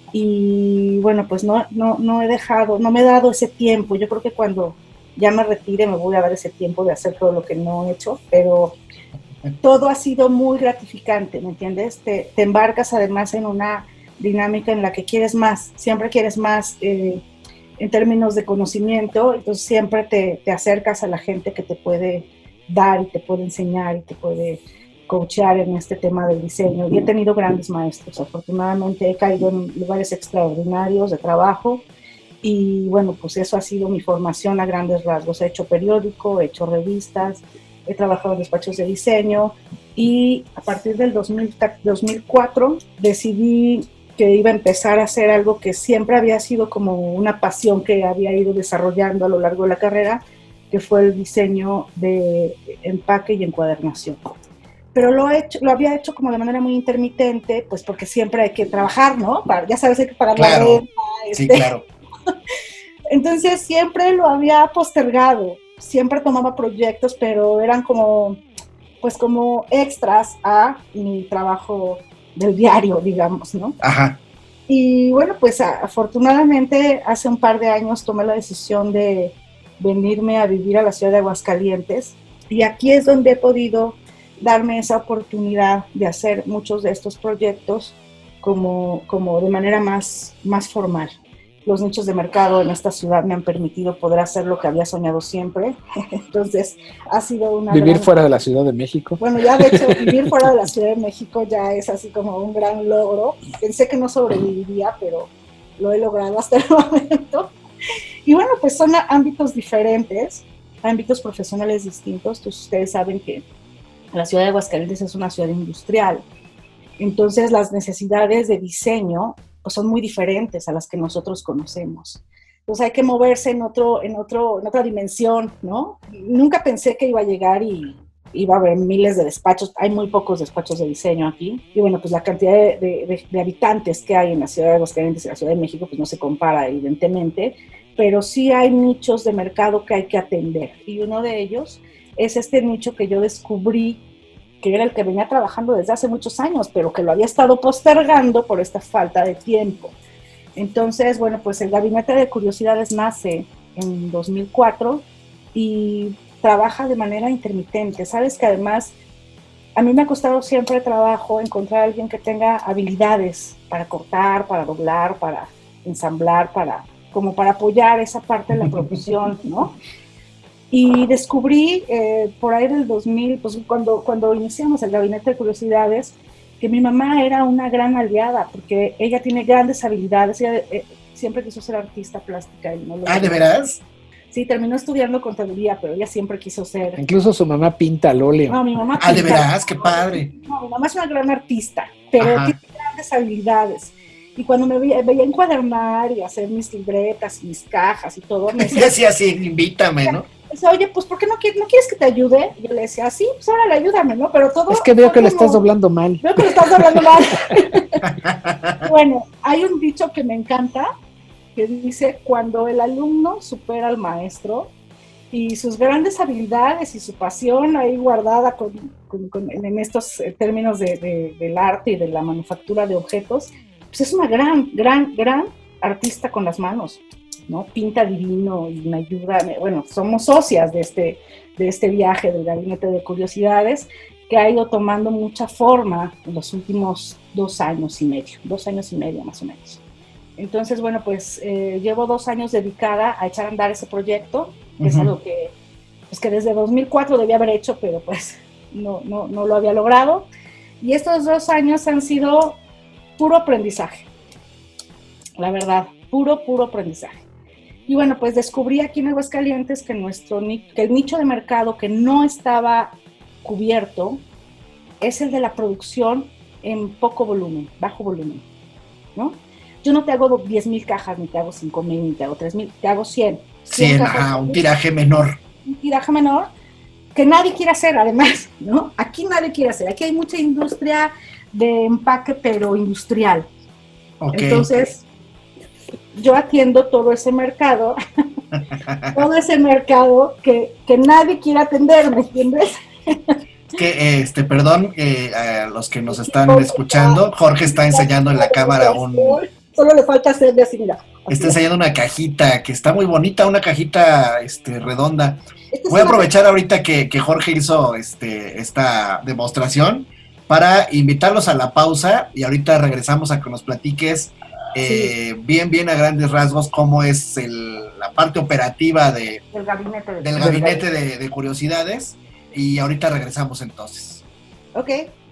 [SPEAKER 4] y bueno, pues no, no, no he dejado, no me he dado ese tiempo. Yo creo que cuando ya me retire me voy a dar ese tiempo de hacer todo lo que no he hecho, pero todo ha sido muy gratificante, ¿me entiendes? Te, te embarcas además en una dinámica en la que quieres más, siempre quieres más eh, en términos de conocimiento, entonces siempre te, te acercas a la gente que te puede dar y te puede enseñar y te puede coachear en este tema del diseño. Y he tenido grandes maestros, afortunadamente he caído en lugares extraordinarios de trabajo. Y bueno, pues eso ha sido mi formación a grandes rasgos. He hecho periódico, he hecho revistas, he trabajado en despachos de diseño y a partir del dos mil, dos mil cuatro decidí que iba a empezar a hacer algo que siempre había sido como una pasión que había ido desarrollando a lo largo de la carrera, que fue el diseño de empaque y encuadernación. Pero lo, he hecho, lo había hecho como de manera muy intermitente, pues porque siempre hay que trabajar, ¿no? Para, ya sabes, hay que pagar
[SPEAKER 2] claro,
[SPEAKER 4] la renta.
[SPEAKER 2] Sí,
[SPEAKER 4] este,
[SPEAKER 2] claro.
[SPEAKER 4] Entonces siempre lo había postergado, siempre tomaba proyectos, pero eran como, pues como extras a mi trabajo del diario, digamos, ¿no?
[SPEAKER 2] Ajá.
[SPEAKER 4] Y bueno, pues a, afortunadamente hace un par de años tomé la decisión de venirme a vivir a la ciudad de Aguascalientes y aquí es donde he podido darme esa oportunidad de hacer muchos de estos proyectos como, como de manera más, más formal. Los nichos de mercado en esta ciudad me han permitido poder hacer lo que había soñado siempre. Entonces, ha sido una...
[SPEAKER 3] Vivir
[SPEAKER 4] gran...
[SPEAKER 3] fuera de la Ciudad de México.
[SPEAKER 4] Bueno, ya de hecho, vivir fuera de la Ciudad de México ya es así como un gran logro. Pensé que no sobreviviría, pero lo he logrado hasta el momento. Y bueno, pues son ámbitos diferentes. ámbitos profesionales distintos. Entonces, ustedes saben que la ciudad de Aguascalientes es una ciudad industrial. Entonces, las necesidades de diseño pues, son muy diferentes a las que nosotros conocemos. Entonces, hay que moverse en, otro, en, otro, en otra dimensión, ¿no? Nunca pensé que iba a llegar y iba a haber miles de despachos. Hay muy pocos despachos de diseño aquí. Y bueno, pues la cantidad de, de, de habitantes que hay en la ciudad de Aguascalientes y la Ciudad de México, pues no se compara, evidentemente, pero sí hay nichos de mercado que hay que atender. Y uno de ellos es este nicho que yo descubrí, que era el que venía trabajando desde hace muchos años, pero que lo había estado postergando por esta falta de tiempo. Entonces, bueno, pues el Gabinete de Curiosidades nace en dos mil cuatro y trabaja de manera intermitente. Sabes que además a mí me ha costado siempre trabajo encontrar a alguien que tenga habilidades para cortar, para doblar, para ensamblar, para, como para apoyar esa parte de la producción, ¿no? Y descubrí eh, por ahí del dos mil, pues cuando, cuando iniciamos el Gabinete de Curiosidades, que mi mamá era una gran aliada, porque ella tiene grandes habilidades, ella eh, siempre quiso ser artista plástica. Y no lo
[SPEAKER 2] ah, ¿de veras?
[SPEAKER 4] Sí, terminó estudiando contaduría, pero ella siempre quiso ser...
[SPEAKER 3] Incluso su mamá pinta al óleo.
[SPEAKER 4] No, mi mamá
[SPEAKER 2] Ah,
[SPEAKER 4] pinta,
[SPEAKER 2] ¿de veras? ¡Qué padre!
[SPEAKER 4] No, mi mamá es una gran artista, pero
[SPEAKER 2] Ajá.
[SPEAKER 4] tiene grandes habilidades. Y cuando me veía, veía encuadernar y hacer mis libretas, mis cajas y todo, me
[SPEAKER 2] decía, decía así, invítame, ¿no?
[SPEAKER 4] Decía, oye, pues ¿por qué no quieres, no quieres que te ayude? Y yo le decía, sí, pues ahora le ayúdame, ¿no? Pero todo...
[SPEAKER 3] Es que veo que
[SPEAKER 4] lo
[SPEAKER 3] le estás doblando mal.
[SPEAKER 4] Veo que lo estás doblando mal. Bueno, hay un dicho que me encanta, que dice, cuando el alumno supera al maestro, y sus grandes habilidades y su pasión ahí guardada con, con, con, en estos términos de, de, del arte y de la manufactura de objetos, pues es una gran, gran, gran artista con las manos, ¿no? Pinta divino y me ayuda, bueno, somos socias de este, de este viaje del Gabinete de Curiosidades, que ha ido tomando mucha forma en los últimos dos años y medio, dos años y medio más o menos. Entonces, bueno, pues eh, llevo dos años dedicada a echar a andar ese proyecto, que uh-huh. es algo que, pues, que desde dos mil cuatro debía haber hecho, pero pues no, no, no lo había logrado. Y estos dos años han sido puro aprendizaje, la verdad, puro, puro aprendizaje. Y bueno, pues descubrí aquí en Aguascalientes que, nuestro, que el nicho de mercado que no estaba cubierto es el de la producción en poco volumen, bajo volumen, ¿no? Yo no te hago diez mil cajas, ni te hago cinco mil, ni te hago tres mil, te hago cien.
[SPEAKER 2] cien, ajá, un tiraje menor.
[SPEAKER 4] Un tiraje menor que nadie quiere hacer, además, ¿no? Aquí nadie quiere hacer. Aquí hay mucha industria de empaque, pero industrial. Okay. Entonces, yo atiendo todo ese mercado, todo ese mercado que, que nadie quiere atender, ¿me entiendes?
[SPEAKER 2] Que, este, perdón, eh, a los que nos están escuchando, Jorge está enseñando en la cámara un...
[SPEAKER 4] Solo le falta hacer de así, mira.
[SPEAKER 2] Está enseñando una cajita que está muy bonita, una cajita este, redonda. Voy a aprovechar ahorita que, que Jorge hizo este, esta demostración para invitarlos a la pausa y ahorita regresamos a que nos platiques eh, sí. bien, bien a grandes rasgos cómo es el, la parte operativa de,
[SPEAKER 4] del gabinete, de,
[SPEAKER 2] del gabinete de, de curiosidades y ahorita regresamos entonces.
[SPEAKER 4] Ok.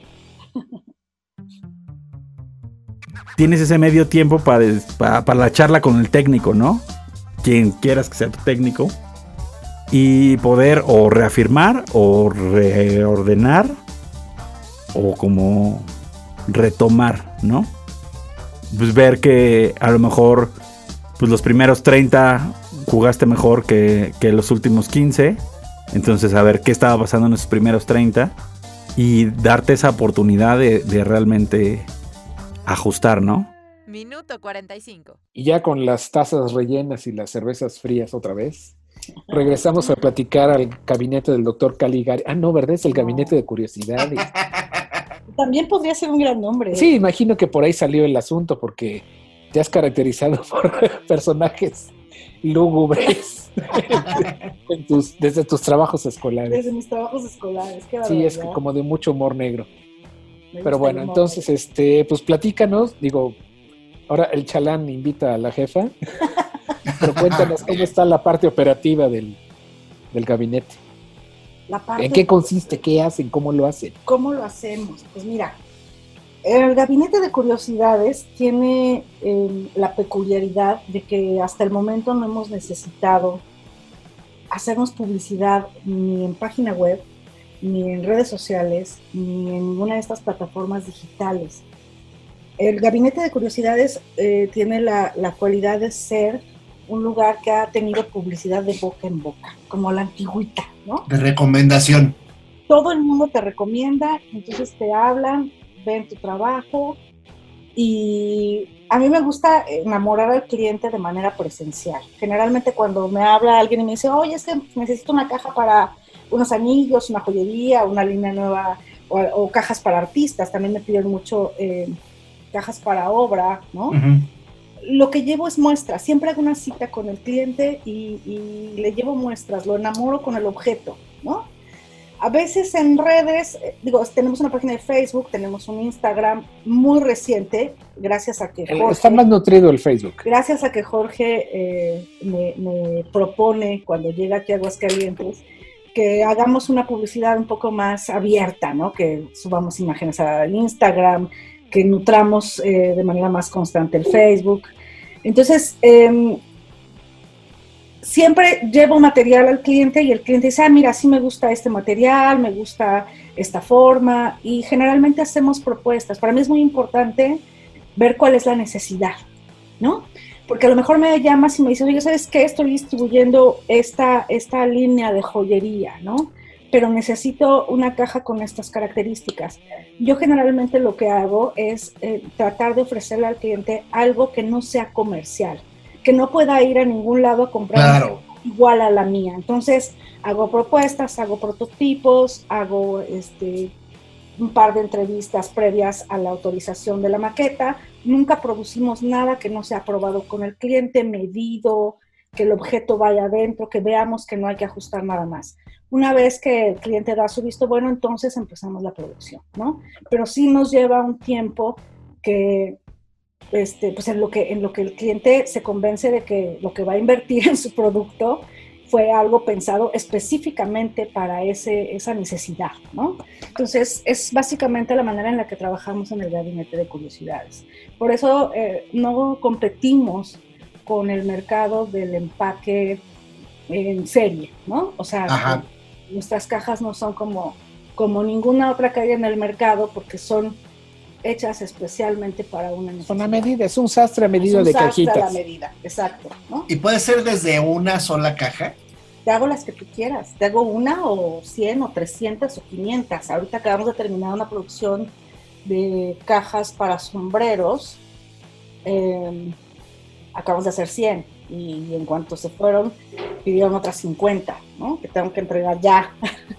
[SPEAKER 5] Tienes ese medio tiempo para, para, para la charla con el técnico, ¿no? Quien quieras que sea tu técnico. Y poder o reafirmar o reordenar o como retomar, ¿no? Pues ver que a lo mejor pues los primeros treinta jugaste mejor que, que los últimos quince. Entonces saber qué estaba pasando en esos primeros treinta y darte esa oportunidad de, de realmente ajustar, ¿no?
[SPEAKER 1] Minuto cuarenta y cinco.
[SPEAKER 3] Y ya con las tazas rellenas y las cervezas frías otra vez, regresamos a platicar al gabinete del doctor Caligari. Ah, no, ¿verdad? Es el gabinete de curiosidades.
[SPEAKER 4] También podría ser un gran nombre.
[SPEAKER 3] Sí, imagino que por ahí salió el asunto, porque te has caracterizado por personajes lúgubres en tus, desde tus trabajos escolares.
[SPEAKER 4] Desde mis trabajos escolares, qué
[SPEAKER 3] sí, es como de mucho humor negro. Pero bueno, entonces, este, pues platícanos, digo, ahora el chalán invita a la jefa, pero cuéntanos cómo está la parte operativa del, del gabinete.
[SPEAKER 4] La parte
[SPEAKER 3] ¿En qué consiste? ¿Qué hacen? ¿Cómo lo hacen?
[SPEAKER 4] ¿Cómo lo hacemos? Pues mira, el Gabinete de Curiosidades tiene eh, la peculiaridad de que hasta el momento no hemos necesitado hacernos publicidad ni en página web, ni en redes sociales, ni en ninguna de estas plataformas digitales. El Gabinete de Curiosidades eh, tiene la, la cualidad de ser un lugar que ha tenido publicidad de boca en boca, como la antigüita, ¿no?
[SPEAKER 2] De recomendación.
[SPEAKER 4] Todo el mundo te recomienda, entonces te hablan, ven tu trabajo, y a mí me gusta enamorar al cliente de manera presencial. Generalmente cuando me habla alguien y me dice, oye, es que necesito una caja para unos anillos, una joyería, una línea nueva, o, o cajas para artistas, también me piden mucho eh, cajas para obra, ¿no? Uh-huh. Lo que llevo es muestras, siempre hago una cita con el cliente y, y le llevo muestras, lo enamoro con el objeto, ¿no? A veces en redes, digo, tenemos una página de Facebook, tenemos un Instagram muy reciente, gracias a que Jorge...
[SPEAKER 3] Está más nutrido el Facebook.
[SPEAKER 4] Gracias a que Jorge eh, me, me propone, cuando llega aquí a Aguascalientes, que hagamos una publicidad un poco más abierta, ¿no? Que subamos imágenes al Instagram, que nutramos eh, de manera más constante el Facebook. Entonces, eh, siempre llevo material al cliente y el cliente dice, ah, mira, sí me gusta este material, me gusta esta forma, y generalmente hacemos propuestas. Para mí es muy importante ver cuál es la necesidad, ¿no? Porque a lo mejor me llamas y me dices, oye, ¿sabes qué? Estoy distribuyendo esta, esta línea de joyería, ¿no? Pero necesito una caja con estas características. Yo generalmente lo que hago es eh, tratar de ofrecerle al cliente algo que no sea comercial, que no pueda ir a ningún lado a comprar
[SPEAKER 2] claro.
[SPEAKER 4] igual a la mía. Entonces, hago propuestas, hago prototipos, hago este, un par de entrevistas previas a la autorización de la maqueta. Nunca producimos nada que no sea aprobado con el cliente, medido, que el objeto vaya adentro, que veamos que no hay que ajustar nada más. Una vez que el cliente da su visto bueno, entonces empezamos la producción, ¿no? Pero sí nos lleva un tiempo que... Este, pues en lo que en lo que el cliente se convence de que lo que va a invertir en su producto fue algo pensado específicamente para ese, esa necesidad, ¿no? Entonces, es básicamente la manera en la que trabajamos en el Gabinete de Curiosidades. Por eso eh, no competimos con el mercado del empaque en serie, ¿no? O sea, nuestras cajas no son como, como ninguna otra que hay en el mercado, porque son hechas especialmente para una necesidad.
[SPEAKER 3] Son a medida, es un sastre a medida de cajitas. Es un sastre
[SPEAKER 4] a la medida, exacto, ¿no?
[SPEAKER 2] ¿Y puede ser desde una sola caja?
[SPEAKER 4] Te hago las que tú quieras, te hago una o cien o trescientas o quinientas. Ahorita acabamos de terminar una producción de cajas para sombreros, eh, acabamos de hacer cien y en cuanto se fueron pidieron otras cincuenta, ¿no? Que tengo que entregar ya.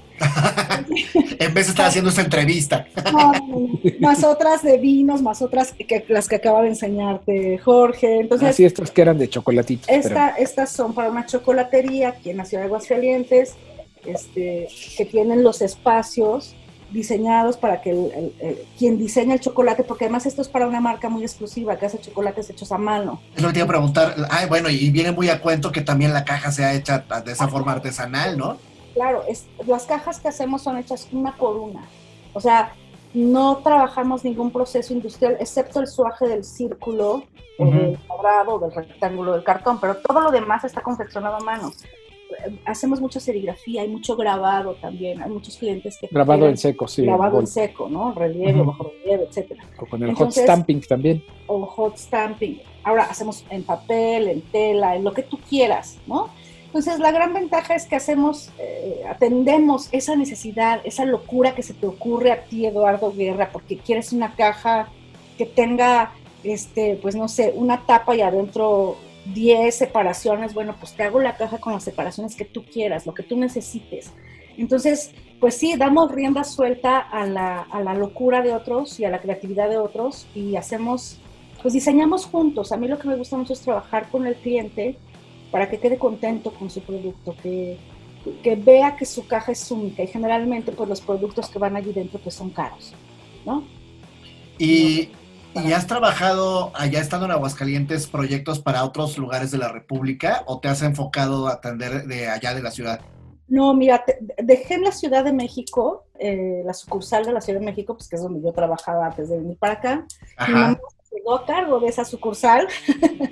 [SPEAKER 2] En vez de estar haciendo esta entrevista.
[SPEAKER 4] No, más otras de vinos, más otras que las que acaba de enseñarte Jorge. Entonces,
[SPEAKER 3] así estas que eran de chocolatitos.
[SPEAKER 4] Esta, pero... Estas son para una chocolatería aquí en la ciudad de Aguascalientes, este, que tienen los espacios diseñados para que el, el, el, quien diseña el chocolate, porque además esto es para una marca muy exclusiva que hace chocolates hechos a mano.
[SPEAKER 2] Es lo que te iba a preguntar. Ay, bueno, y viene muy a cuento que también la caja sea hecha de esa forma artesanal, ¿no?
[SPEAKER 4] Claro, es, las cajas que hacemos son hechas una por una. O sea, no trabajamos ningún proceso industrial, excepto el suaje del círculo, uh-huh. o del cuadrado, o del rectángulo del cartón, pero todo lo demás está confeccionado a mano. Hacemos mucha serigrafía, hay mucho grabado también, hay muchos clientes que...
[SPEAKER 3] Grabado en seco, sí.
[SPEAKER 4] Grabado en seco, ¿no? Relieve, uh-huh. bajo relieve, etcétera.
[SPEAKER 3] O con el Entonces, hot stamping también.
[SPEAKER 4] O hot stamping. Ahora hacemos en papel, en tela, en lo que tú quieras, ¿no? Entonces, la gran ventaja es que hacemos, eh, atendemos esa necesidad, esa locura que se te ocurre a ti, Eduardo Guerra, porque quieres una caja que tenga, este, pues no sé, una tapa y adentro diez separaciones. Bueno, pues te hago la caja con las separaciones que tú quieras, lo que tú necesites. Entonces, pues sí, damos rienda suelta a la, a la locura de otros y a la creatividad de otros y hacemos, pues diseñamos juntos. A mí lo que me gusta mucho es trabajar con el cliente para que quede contento con su producto, que, que vea que su caja es única, y generalmente pues los productos que van allí dentro pues son caros, ¿no?
[SPEAKER 2] Y, ¿y has trabajado allá estando en Aguascalientes proyectos para otros lugares de la República o te has enfocado a atender de allá de la ciudad?
[SPEAKER 4] No, mira, te, dejé en la Ciudad de México, eh, la sucursal de la Ciudad de México, pues que es donde yo trabajaba antes de venir para acá. Ajá. Mi mamá se quedó a cargo de esa sucursal.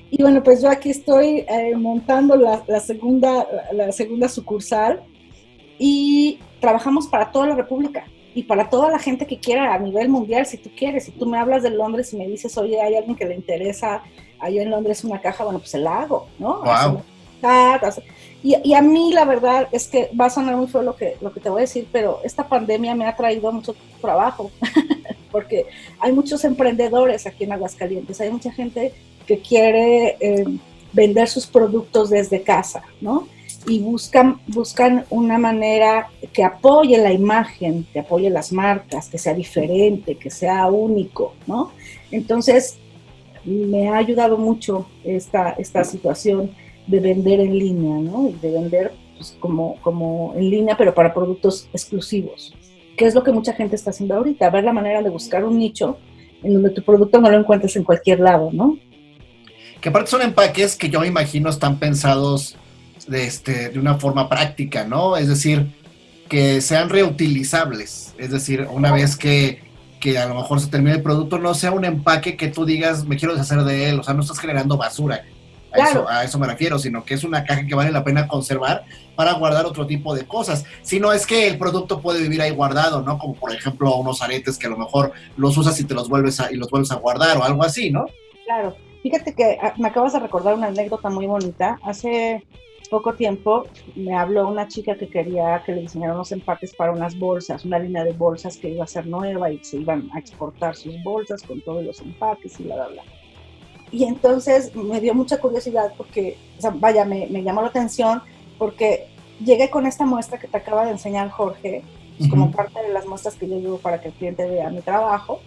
[SPEAKER 4] Y bueno, pues yo aquí estoy eh, montando la, la, segunda, la segunda sucursal y trabajamos para toda la República y para toda la gente que quiera a nivel mundial, si tú quieres. Si tú me hablas de Londres y me dices, oye, hay alguien que le interesa allá en Londres una caja, bueno, pues se la hago, ¿no?
[SPEAKER 2] Wow.
[SPEAKER 4] Y, y a mí la verdad es que va a sonar muy feo lo que, lo que te voy a decir, pero esta pandemia me ha traído mucho trabajo, porque hay muchos emprendedores aquí en Aguascalientes, hay mucha gente que quiere eh, vender sus productos desde casa, ¿no? Y buscan, buscan una manera que apoye la imagen, que apoye las marcas, que sea diferente, que sea único, ¿no? Entonces, me ha ayudado mucho esta, esta situación de vender en línea, ¿no? Y de vender pues, como, como en línea, pero para productos exclusivos, que es lo que mucha gente está haciendo ahorita, ver la manera de buscar un nicho en donde tu producto no lo encuentres en cualquier lado, ¿no?
[SPEAKER 2] Que aparte son empaques que yo me imagino están pensados de, este, de una forma práctica, ¿no? Es decir, que sean reutilizables, es decir, una vez que, que a lo mejor se termine el producto, no sea un empaque que tú digas, me quiero deshacer de él, o sea, no estás generando basura. A, claro. eso, a eso me refiero, sino que es una caja que vale la pena conservar para guardar otro tipo de cosas. Si no es que el producto puede vivir ahí guardado, ¿no? Como por ejemplo unos aretes que a lo mejor los usas y te los vuelves a, y los vuelves a guardar o algo así, ¿no?
[SPEAKER 4] Claro. Fíjate que me acabas de recordar una anécdota muy bonita. Hace poco tiempo me habló una chica que quería que le diseñaran unos empaques para unas bolsas, una línea de bolsas que iba a ser nueva y se iban a exportar sus bolsas con todos los empaques y bla, bla, bla. Y entonces me dio mucha curiosidad porque, o sea, vaya, me, me llamó la atención porque llegué con esta muestra que te acaba de enseñar Jorge, pues, uh-huh. como parte de las muestras que yo llevo para que el cliente vea mi trabajo.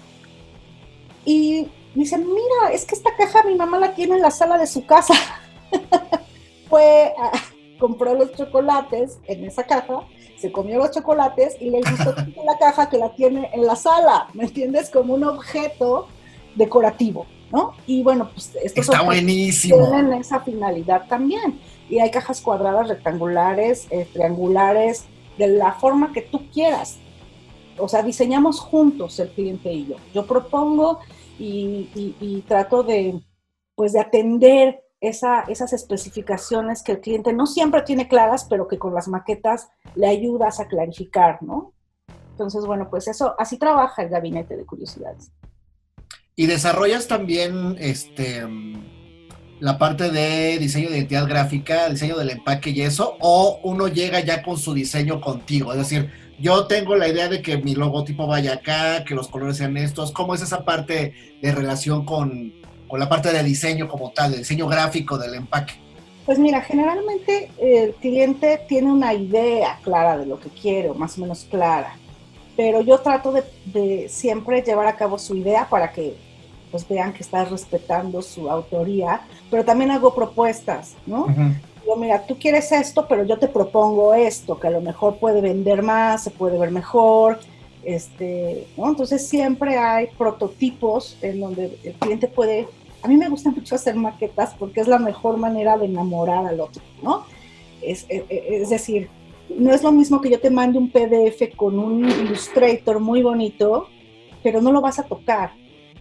[SPEAKER 4] Y dice, mira, es que esta caja mi mamá la tiene en la sala de su casa. Fue, a, compró los chocolates en esa caja, se comió los chocolates y le gustó la caja que la tiene en la sala, ¿me entiendes? Como un objeto decorativo, ¿no? Y bueno, pues estos
[SPEAKER 2] está buenísimo.
[SPEAKER 4] Tienen esa finalidad también. Y hay cajas cuadradas, rectangulares, eh, triangulares, de la forma que tú quieras. O sea, diseñamos juntos el cliente y yo. Yo propongo y, y, y trato de, pues, de atender esa, esas especificaciones que el cliente no siempre tiene claras, pero que con las maquetas le ayudas a clarificar, ¿no? Entonces, bueno, pues eso, así trabaja el gabinete de curiosidades.
[SPEAKER 2] Y desarrollas también este, la parte de diseño de identidad gráfica, diseño del empaque y eso, o uno llega ya con su diseño contigo, es decir, yo tengo la idea de que mi logotipo vaya acá, que los colores sean estos. ¿Cómo es esa parte de relación con, con la parte de diseño como tal, de diseño gráfico del empaque?
[SPEAKER 4] Pues mira, generalmente el cliente tiene una idea clara de lo que quiere, o más o menos clara, pero yo trato de, de siempre llevar a cabo su idea para que pues vean que estás respetando su autoría, pero también hago propuestas, ¿no? Uh-huh. Digo, mira, tú quieres esto, pero yo te propongo esto, que a lo mejor puede vender más, se puede ver mejor, este, ¿no? Entonces siempre hay prototipos en donde el cliente puede, a mí me gusta mucho hacer maquetas porque es la mejor manera de enamorar al otro, ¿no? Es, es, es decir, no es lo mismo que yo te mande un P D F con un Illustrator muy bonito, pero no lo vas a tocar.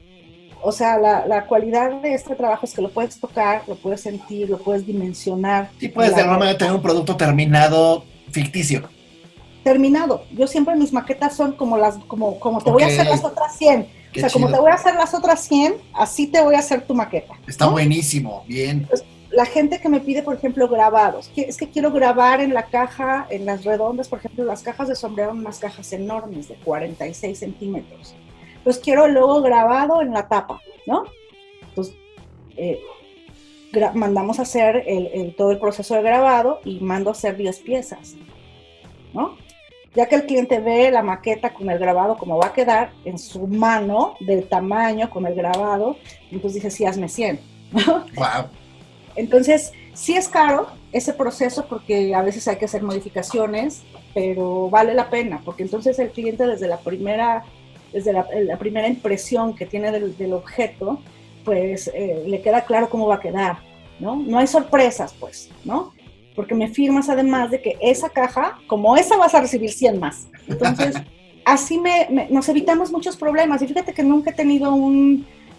[SPEAKER 4] O sea, la, la cualidad de este trabajo es que lo puedes tocar, lo puedes sentir, lo puedes dimensionar.
[SPEAKER 2] Sí, puedes de alguna manera tener un producto terminado ficticio.
[SPEAKER 4] Terminado. Yo siempre mis maquetas son como las, como, como te okay. voy a hacer las otras cien. Qué o sea, chido. Como te voy a hacer las otras cien, así te voy a hacer tu maqueta.
[SPEAKER 2] Está
[SPEAKER 4] ¿no?
[SPEAKER 2] buenísimo, bien.
[SPEAKER 4] Pues, la gente que me pide, por ejemplo, grabados, que es que quiero grabar en la caja, en las redondas, por ejemplo, las cajas de sombrero, unas cajas enormes de cuarenta y seis centímetros. Pues quiero el logo grabado en la tapa, ¿no? Entonces, eh, gra- mandamos a hacer el, el, todo el proceso de grabado y mando a hacer diez piezas, ¿no? Ya que el cliente ve la maqueta con el grabado, cómo va a quedar en su mano, del tamaño, con el grabado, entonces dice, sí, hazme cien, ¿no?
[SPEAKER 2] Wow.
[SPEAKER 4] Entonces, sí es caro ese proceso porque a veces hay que hacer modificaciones, pero vale la pena, porque entonces el cliente desde la primera... desde la, la primera impresión que tiene del, del objeto, pues eh, le queda claro cómo va a quedar, ¿no? No hay sorpresas, pues, ¿no? Porque me firmas además de que esa caja, como esa vas a recibir cien más. Entonces, así me, me, nos evitamos muchos problemas. Y fíjate que nunca he tenido un,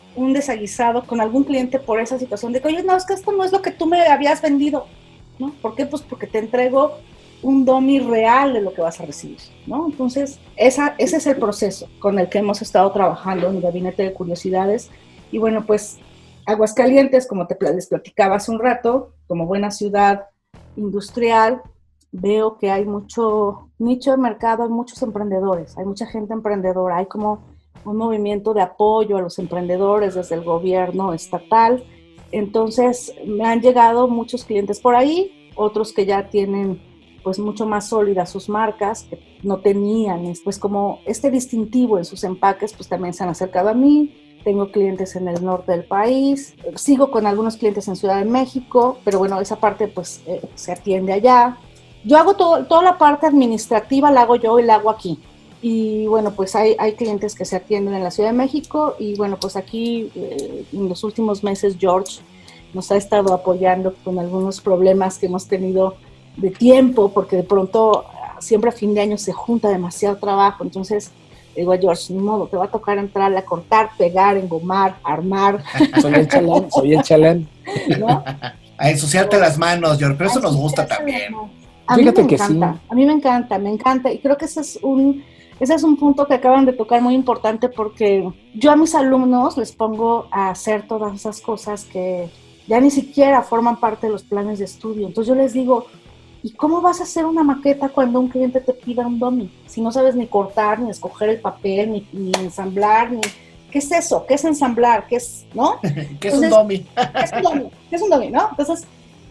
[SPEAKER 4] un desaguisado con algún cliente por esa situación de que, oye, no, es que esto no es lo que tú me habías vendido, ¿no? ¿Por qué? Pues porque te entrego un dummy real de lo que vas a recibir, ¿no? Entonces, esa, ese es el proceso con el que hemos estado trabajando en el Gabinete de Curiosidades. Y bueno, pues Aguascalientes, como te les platicaba hace un rato, como buena ciudad industrial, veo que hay mucho nicho de mercado, hay muchos emprendedores, hay mucha gente emprendedora, hay como un movimiento de apoyo a los emprendedores desde el gobierno estatal. Entonces, me han llegado muchos clientes por ahí, otros que ya tienen pues mucho más sólidas sus marcas, que no tenían, pues como este distintivo en sus empaques, pues también se han acercado a mí. Tengo clientes en el norte del país, sigo con algunos clientes en Ciudad de México, pero bueno, esa parte pues eh, se atiende allá. Yo hago todo, toda la parte administrativa, la hago yo y la hago aquí. Y bueno, pues hay, hay clientes que se atienden en la Ciudad de México y bueno, pues aquí eh, en los últimos meses George nos ha estado apoyando con algunos problemas que hemos tenido de tiempo, porque de pronto siempre a fin de año se junta demasiado trabajo. Entonces digo a George, ni modo, te va a tocar entrar a cortar, pegar, engomar, armar.
[SPEAKER 3] Soy el chalán, soy el chalán.
[SPEAKER 2] ¿No? A ensuciarte las manos, George, pero eso nos gusta también.
[SPEAKER 4] A mí Fíjate me encanta, sí. a mí me encanta, me encanta, y creo que ese es un ese es un punto que acaban de tocar muy importante, porque yo a mis alumnos les pongo a hacer todas esas cosas que ya ni siquiera forman parte de los planes de estudio. Entonces yo les digo, ¿y cómo vas a hacer una maqueta cuando un cliente te pida un dummy? Si no sabes ni cortar, ni escoger el papel, ni, ni ensamblar, ni... ¿Qué es eso? ¿Qué es ensamblar? ¿Qué es, no?
[SPEAKER 2] ¿Qué es Entonces, un dummy?
[SPEAKER 4] ¿Qué es un dummy? ¿Qué es un dummy, no? Entonces,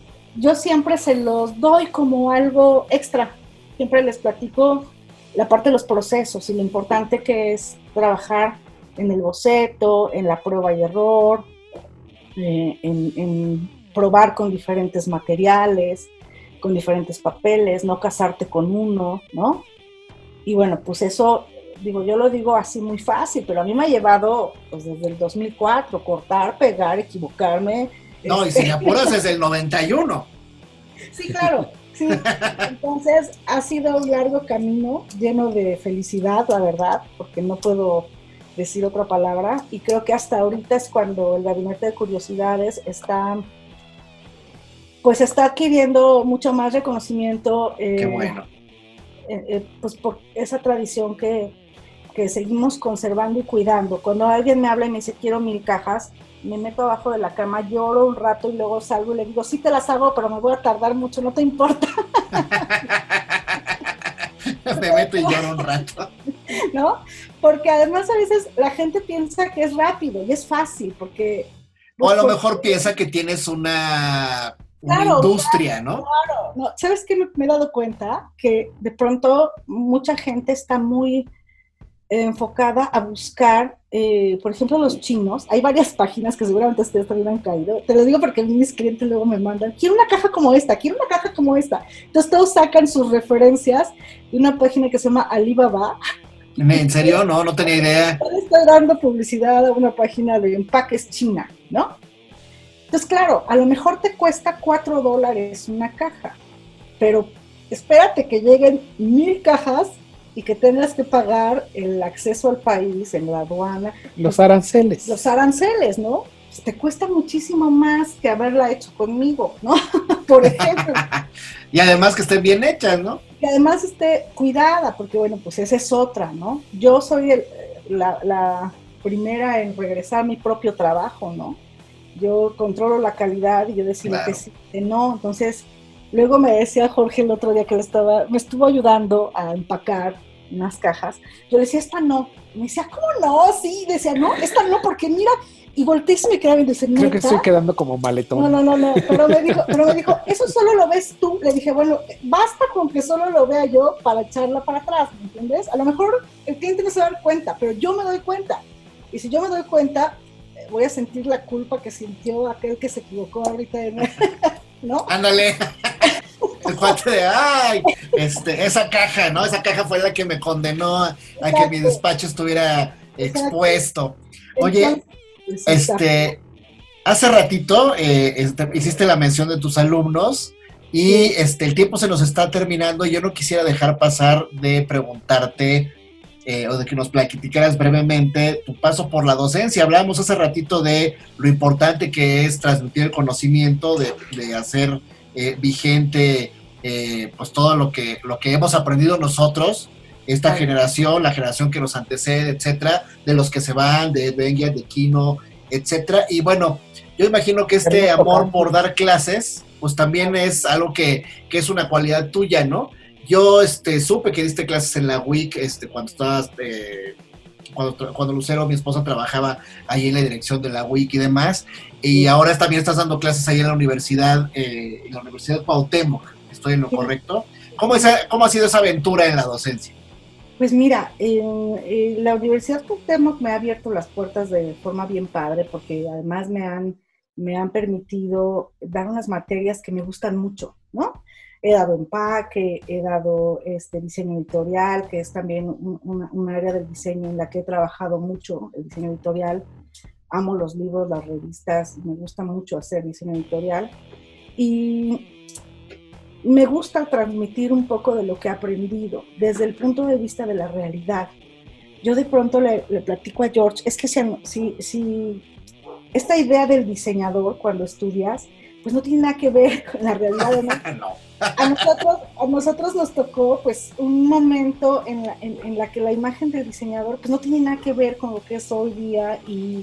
[SPEAKER 4] yo siempre se los doy como algo extra. Siempre les platico la parte de los procesos y lo importante que es trabajar en el boceto, en la prueba y error, eh, en, en probar con diferentes materiales, con diferentes papeles, no casarte con uno, ¿no? Y bueno, pues eso, digo, yo lo digo así muy fácil, pero a mí me ha llevado pues desde el dos mil cuatro, cortar, pegar, equivocarme.
[SPEAKER 2] No, este... y si me apuras desde el noventa y uno.
[SPEAKER 4] Sí, claro, sí. Entonces ha sido un largo camino lleno de felicidad, la verdad, porque no puedo decir otra palabra, y creo que hasta ahorita es cuando el Gabinete de Curiosidades está... pues está adquiriendo mucho más reconocimiento. Eh,
[SPEAKER 2] Qué bueno.
[SPEAKER 4] Eh, eh, pues por esa tradición que, que seguimos conservando y cuidando. Cuando alguien me habla y me dice, quiero mil cajas, me meto abajo de la cama, lloro un rato y luego salgo y le digo, sí te las hago, pero me voy a tardar mucho, no te importa.
[SPEAKER 2] Me meto y lloro un rato.
[SPEAKER 4] ¿No? Porque además a veces la gente piensa que es rápido y es fácil, porque...
[SPEAKER 2] O a lo mejor piensa que tienes una... una claro, industria,
[SPEAKER 4] claro,
[SPEAKER 2] ¿no?
[SPEAKER 4] Claro, no, ¿sabes qué? Me, me he dado cuenta que de pronto mucha gente está muy eh, enfocada a buscar, eh, por ejemplo, los chinos. Hay varias páginas que seguramente ustedes también han caído. Te lo digo porque mis clientes luego me mandan, quiero una caja como esta, quiero una caja como esta. Entonces todos sacan sus referencias de una página que se llama Alibaba.
[SPEAKER 2] ¿En serio? No, no tenía idea.
[SPEAKER 4] Estoy dando publicidad a una página de empaques china, ¿no? Entonces, claro, a lo mejor te cuesta cuatro dólares una caja, pero espérate que lleguen mil cajas y que tengas que pagar el acceso al país en la aduana.
[SPEAKER 3] Los aranceles.
[SPEAKER 4] Los aranceles, ¿no? Pues te cuesta muchísimo más que haberla hecho conmigo, ¿no? Por ejemplo.
[SPEAKER 2] Y además que estén bien hechas, ¿no?
[SPEAKER 4] Y además esté cuidada, porque bueno, pues esa es otra, ¿no? Yo soy el, la, la primera en regresar a mi propio trabajo, ¿no? Yo controlo la calidad y yo decido claro. que sí, que no. Entonces, luego me decía Jorge el otro día que le estaba, me estuvo ayudando a empacar unas cajas. Yo le decía, esta no. Y me decía, ¿cómo no? Sí, decía, no, esta no, porque mira. Y volteé y se me quedaba viendo. Dice,
[SPEAKER 3] creo que estoy quedando como maletón.
[SPEAKER 4] No, no, no, no. Pero me dijo, pero me dijo, eso solo lo ves tú. Le dije, bueno, basta con que solo lo vea yo para echarla para atrás, ¿me entiendes? A lo mejor el cliente no se va a dar cuenta, pero yo me doy cuenta. Y si yo me doy cuenta, voy a sentir la culpa que sintió aquel que se equivocó ahorita, de... ¿no?
[SPEAKER 2] Ándale. El cuate de, ay, este, esa caja, ¿no? Esa caja fue la que me condenó a, a que mi despacho estuviera expuesto. Oye, este, hace ratito eh, este, hiciste la mención de tus alumnos y este, el tiempo se nos está terminando y yo no quisiera dejar pasar de preguntarte eh, o de que nos platicaras brevemente tu paso por la docencia. Hablábamos hace ratito de lo importante que es transmitir el conocimiento, de, de hacer eh, vigente eh, pues todo lo que, lo que hemos aprendido nosotros, esta
[SPEAKER 4] Claro.
[SPEAKER 2] generación, la generación que nos antecede, etcétera, de los que se van, de Benja, de Kino, etcétera. Y bueno, yo imagino que este amor por dar clases, pues también es algo que, que es una cualidad tuya, ¿no? Yo este, supe que diste clases en la U I C este, cuando estabas, eh, cuando, cuando Lucero, mi esposa, trabajaba ahí en la dirección de la U I C y demás, y
[SPEAKER 4] Sí.
[SPEAKER 2] ahora también estás dando clases ahí en la universidad, eh, en la Universidad Cuauhtémoc. ¿Estoy en lo
[SPEAKER 4] Sí.
[SPEAKER 2] correcto? ¿Cómo, esa, ¿Cómo ha sido esa aventura en la docencia?
[SPEAKER 4] Pues mira, en, en la Universidad Cuauhtémoc me ha abierto las puertas de forma bien padre, porque además me han, me han permitido dar unas materias que me gustan mucho, ¿no? He dado empaque, he dado este, diseño editorial, que es también un, una, un área del diseño en la que he trabajado mucho, el diseño editorial. Amo los libros, las revistas, me gusta mucho hacer diseño editorial. Y me gusta transmitir un poco de lo que he aprendido desde el punto de vista de la realidad. Yo de pronto le, le platico a George, es que si, si, si esta idea del diseñador cuando estudias, pues no tiene nada que ver con la realidad, ¿no?
[SPEAKER 2] No.
[SPEAKER 4] A nosotros, a nosotros nos tocó pues un momento en la, en, en la que la imagen del diseñador pues no tiene nada que ver con lo que es hoy día y,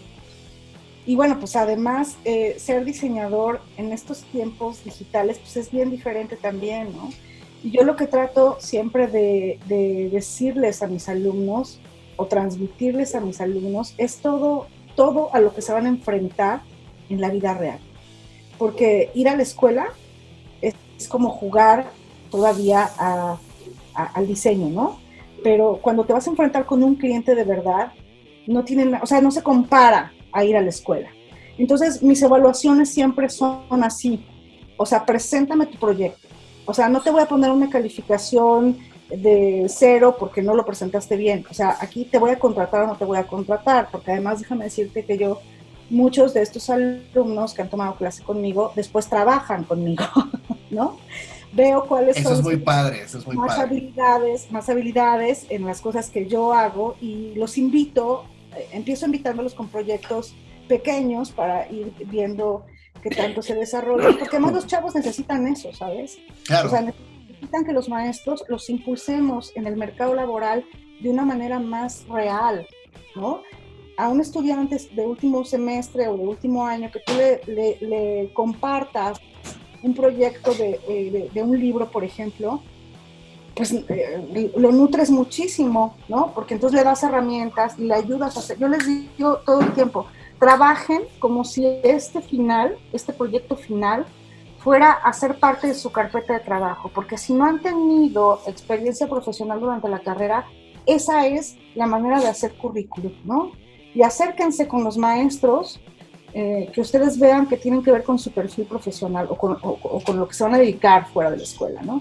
[SPEAKER 4] y bueno, pues además eh, ser diseñador en estos tiempos digitales pues es bien diferente también, ¿no? Y yo lo que trato siempre de, de decirles a mis alumnos o transmitirles a mis alumnos es todo, todo a lo que se van a enfrentar en la vida real. Porque ir a la escuela es, es como jugar todavía a, a, al diseño, ¿no? Pero cuando te vas a enfrentar con un cliente de verdad, no tienen, o sea, no se compara a ir a la escuela. Entonces, mis evaluaciones siempre son así. O sea, preséntame tu proyecto. O sea, no te voy a poner una calificación de cero porque no lo presentaste bien. O sea, aquí te voy a contratar o no te voy a contratar, porque además déjame decirte que yo muchos de estos alumnos que han tomado clase conmigo después trabajan conmigo, ¿no? Veo cuáles
[SPEAKER 2] eso
[SPEAKER 4] son
[SPEAKER 2] es muy padre, eso es muy
[SPEAKER 4] más
[SPEAKER 2] padre.
[SPEAKER 4] habilidades, más habilidades en las cosas que yo hago y los invito, eh, empiezo invitándolos con proyectos pequeños para ir viendo qué tanto se desarrollan, porque además los chavos necesitan eso, ¿sabes?
[SPEAKER 2] Claro.
[SPEAKER 4] O sea, necesitan que los maestros los impulsemos en el mercado laboral de una manera más real, ¿no? A un estudiante de último semestre o de último año que tú le, le, le compartas un proyecto de, de, de un libro, por ejemplo, pues eh, lo nutres muchísimo, ¿no? Porque entonces le das herramientas y le ayudas a hacer. Yo les digo todo el tiempo, trabajen como si este final, este proyecto final, fuera a ser parte de su carpeta de trabajo, porque si no han tenido experiencia profesional durante la carrera, esa es la manera de hacer currículum, ¿no? Y acérquense con los maestros eh, que ustedes vean que tienen que ver con su perfil profesional o con, o, o con lo que se van a dedicar fuera de la escuela, ¿no?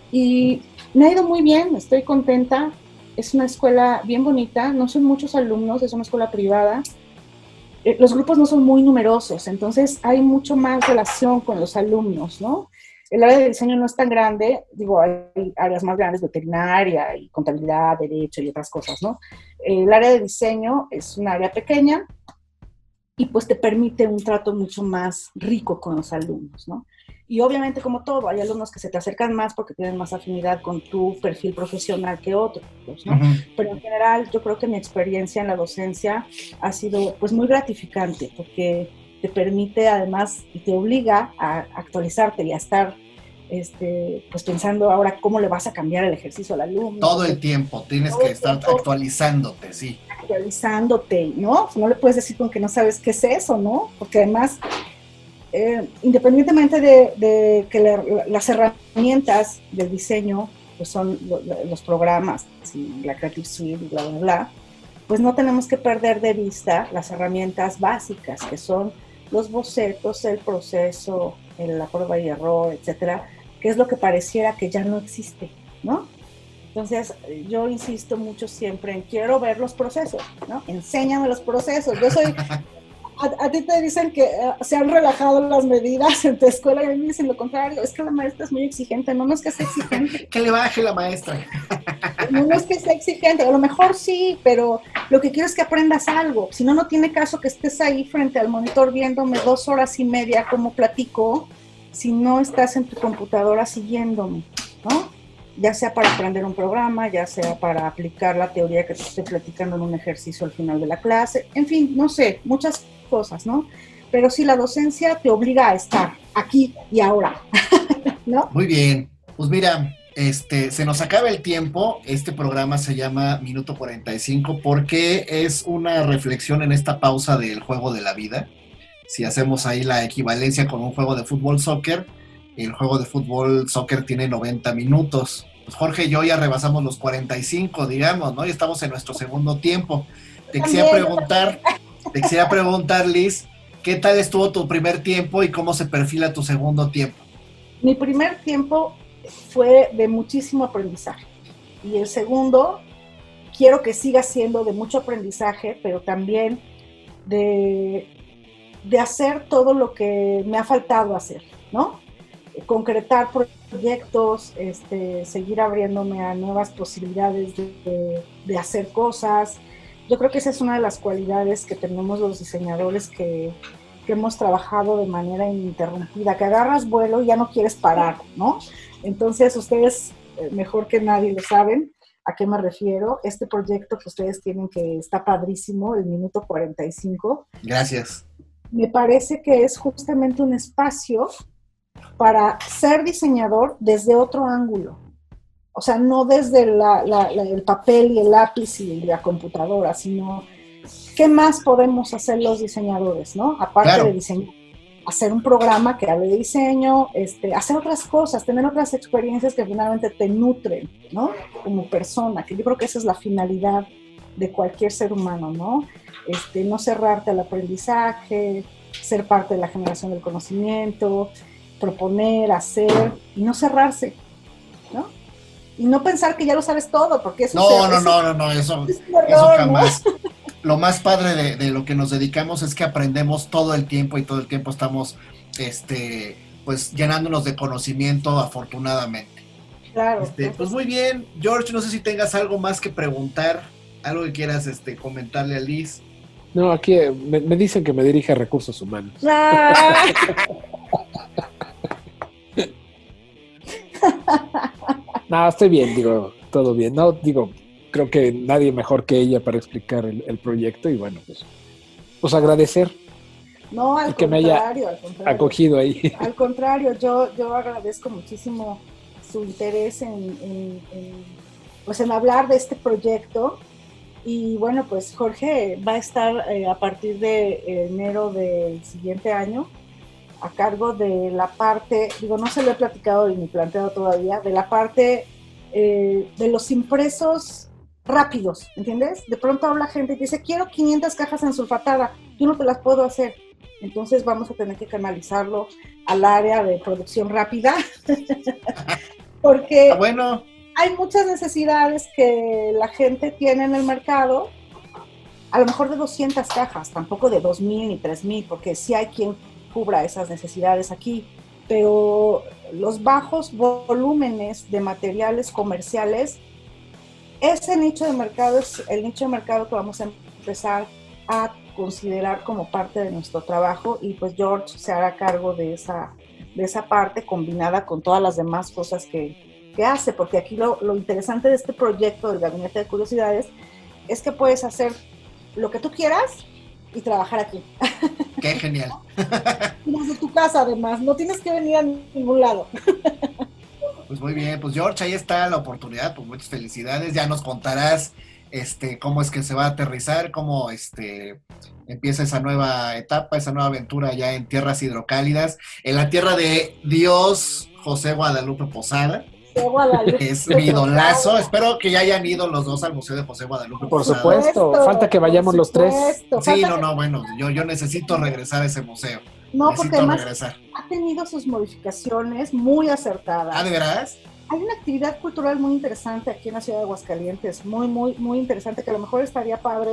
[SPEAKER 4] Y me ha ido muy bien, estoy contenta, es una escuela bien bonita, no son muchos alumnos, es una escuela privada, eh, los grupos no son muy numerosos, entonces hay mucho más relación con los alumnos, ¿no? El área de diseño no es tan grande, digo, hay áreas más grandes, veterinaria y contabilidad, derecho y otras cosas, ¿no? El área de diseño es un área pequeña y pues te permite un trato mucho más rico con los alumnos, ¿no? Y obviamente, como todo, hay alumnos que se te acercan más porque tienen más afinidad con tu perfil profesional que otros, ¿no? Uh-huh. Pero en general, yo creo que mi experiencia en la docencia ha sido pues muy gratificante porque te permite además y te obliga a actualizarte y a estar este, pues pensando ahora cómo le vas a cambiar el ejercicio al alumno.
[SPEAKER 2] Todo el tiempo, tienes que estar tiempo, actualizándote, sí.
[SPEAKER 4] Actualizándote, ¿no? No le puedes decir con que no sabes qué es eso, ¿no? Porque además, eh, independientemente de, de que la, las herramientas del diseño, pues son lo, los programas, ¿sí? La Creative Suite y bla, bla, bla, pues no tenemos que perder de vista las herramientas básicas, que son los bocetos, el proceso, la prueba y error, etcétera, que es lo que pareciera que ya no existe, ¿no? Entonces, yo insisto mucho siempre en quiero ver los procesos, ¿no? Enséñame los procesos. Yo soy, A, a ti te dicen que uh, se han relajado las medidas en tu escuela y a mí me dicen lo contrario, es que la maestra es muy exigente, no, no es que sea exigente.
[SPEAKER 2] Que le baje la maestra.
[SPEAKER 4] No, no es que sea exigente, a lo mejor sí, pero lo que quiero es que aprendas algo, si no, no tiene caso que estés ahí frente al monitor viéndome dos horas y media como platico, si no estás en tu computadora siguiéndome, ¿no? Ya sea para aprender un programa, ya sea para aplicar la teoría que te estoy platicando en un ejercicio al final de la clase, en fin, no sé, muchas cosas, ¿no? Pero sí, la docencia te obliga a estar aquí y ahora, ¿no?
[SPEAKER 2] Muy bien, pues mira, este, se nos acaba el tiempo, este programa se llama Minuto cuarenta y cinco porque es una reflexión en esta pausa del juego de la vida. Si hacemos ahí la equivalencia con un juego de fútbol soccer, el juego de fútbol soccer tiene noventa minutos. Pues Jorge y yo ya rebasamos los cuarenta y cinco, digamos, ¿no? Y estamos en nuestro segundo tiempo. Te quisiera preguntar, te quisiera preguntar, Liz, ¿qué tal estuvo tu primer tiempo y cómo se perfila tu segundo tiempo?
[SPEAKER 4] Mi primer tiempo fue de muchísimo aprendizaje. Y el segundo, quiero que siga siendo de mucho aprendizaje, pero también de, de hacer todo lo que me ha faltado hacer, ¿no? Concretar proyectos, este, seguir abriéndome a nuevas posibilidades de, de, de hacer cosas. Yo creo que esa es una de las cualidades que tenemos los diseñadores que, que hemos trabajado de manera ininterrumpida, que agarras vuelo y ya no quieres parar, ¿no? Entonces ustedes mejor que nadie lo saben a qué me refiero. Este proyecto que ustedes tienen, que está padrísimo, el Minuto cuarenta y cinco.
[SPEAKER 2] Gracias.
[SPEAKER 4] Me parece que es justamente un espacio para ser diseñador desde otro ángulo. O sea, no desde la, la, la, el papel y el lápiz y la computadora, sino qué más podemos hacer los diseñadores, ¿no? Aparte claro. de diseñar, hacer un programa que hable de diseño, este, hacer otras cosas, tener otras experiencias que finalmente te nutren, ¿no? Como persona, que yo creo que esa es la finalidad de cualquier ser humano, ¿no? Este, no cerrarte al aprendizaje, ser parte de la generación del conocimiento, proponer, hacer, y no cerrarse, ¿no? Y no pensar que ya lo sabes todo, porque eso...
[SPEAKER 2] No,
[SPEAKER 4] sea,
[SPEAKER 2] no,
[SPEAKER 4] eso,
[SPEAKER 2] no, no, no, eso,
[SPEAKER 4] es un error,
[SPEAKER 2] eso jamás.
[SPEAKER 4] ¿no?
[SPEAKER 2] Lo más padre de, de lo que nos dedicamos es que aprendemos todo el tiempo y todo el tiempo estamos, este, pues, llenándonos de conocimiento, afortunadamente.
[SPEAKER 4] Claro.
[SPEAKER 2] Este, pues muy bien, George, no sé si tengas algo más que preguntar, algo que quieras este, comentarle a Liz.
[SPEAKER 3] No, aquí me, me dicen que me dirige a recursos humanos.
[SPEAKER 4] Ah.
[SPEAKER 3] No, estoy bien, digo, todo bien. No, digo, creo que nadie mejor que ella para explicar el, el proyecto y bueno, pues, pues agradecer.
[SPEAKER 4] No, al
[SPEAKER 3] que
[SPEAKER 4] contrario,
[SPEAKER 3] me haya
[SPEAKER 4] al contrario.
[SPEAKER 3] acogido ahí.
[SPEAKER 4] Al contrario, yo, yo agradezco muchísimo su interés en, en, en, pues en hablar de este proyecto. Y bueno, pues Jorge va a estar eh, a partir de enero del siguiente año a cargo de la parte, digo, no se lo he platicado ni planteado todavía, de la parte eh, de los impresos rápidos, ¿entiendes? De pronto habla gente y dice, quiero quinientas cajas en sulfatada, yo no te las puedo hacer. Entonces vamos a tener que canalizarlo al área de producción rápida, porque
[SPEAKER 2] bueno.
[SPEAKER 4] hay muchas necesidades que la gente tiene en el mercado, a lo mejor de doscientas cajas, tampoco de dos mil ni tres mil, porque sí hay quien cubra esas necesidades aquí, pero los bajos volúmenes de materiales comerciales, ese nicho de mercado es el nicho de mercado que vamos a empezar a considerar como parte de nuestro trabajo, y pues George se hará cargo de esa, de esa parte combinada con todas las demás cosas que, que hace, porque aquí lo, lo interesante de este proyecto del Gabinete de Curiosidades es que puedes hacer lo que tú quieras y trabajar aquí.
[SPEAKER 2] ¡Qué genial!
[SPEAKER 4] Desde tu casa, además, no tienes que venir a ningún lado.
[SPEAKER 2] Pues muy bien, pues George, ahí está la oportunidad, pues muchas felicidades, ya nos contarás este, cómo es que se va a aterrizar, cómo este, empieza esa nueva etapa, esa nueva aventura ya en tierras hidrocálidas, en la tierra de Dios José Guadalupe Posada.
[SPEAKER 4] Guadalupe.
[SPEAKER 2] Es mi idolazo. Espero que ya hayan ido los dos al Museo de José Guadalupe.
[SPEAKER 3] Por
[SPEAKER 2] Posada.
[SPEAKER 3] supuesto, falta que vayamos los tres.
[SPEAKER 2] Sí, no, no, bueno, yo, yo necesito regresar a ese museo.
[SPEAKER 4] No,
[SPEAKER 2] necesito
[SPEAKER 4] porque además
[SPEAKER 2] regresar.
[SPEAKER 4] Ha tenido sus modificaciones muy acertadas.
[SPEAKER 2] ¿Ah, de veras?
[SPEAKER 4] Hay una actividad cultural muy interesante aquí en la ciudad de Aguascalientes, muy, muy, muy interesante, que a lo mejor estaría padre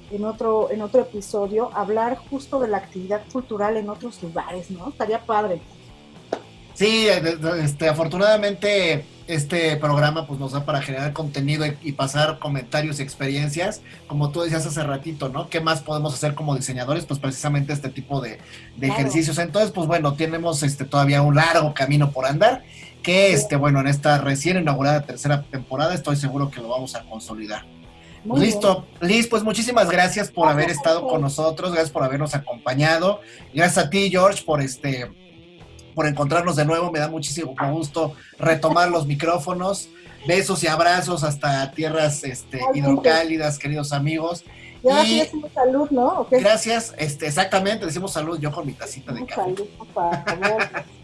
[SPEAKER 4] en otro, en otro episodio, hablar justo de la actividad cultural en otros lugares, ¿no? Estaría padre.
[SPEAKER 2] Sí, este, afortunadamente este programa pues nos da para generar contenido y, y pasar comentarios y experiencias, como tú decías hace ratito, ¿no? ¿Qué más podemos hacer como diseñadores? Pues precisamente este tipo de, de claro. ejercicios. Entonces, pues bueno, tenemos este todavía un largo camino por andar, que sí. este, bueno, en esta recién inaugurada tercera temporada estoy seguro que lo vamos a consolidar. Muy Listo, bien. Liz, pues muchísimas gracias por gracias haber estado con nosotros, gracias por habernos acompañado, gracias a ti, George, por este... por encontrarnos de nuevo, me da muchísimo gusto retomar los micrófonos, besos y abrazos hasta tierras este, hidrocálidas, queridos amigos.
[SPEAKER 4] Ya y decimos salud, ¿no? ¿Okay?
[SPEAKER 2] Gracias, este, exactamente, decimos salud, yo con mi tacita de café. Salud, por favor.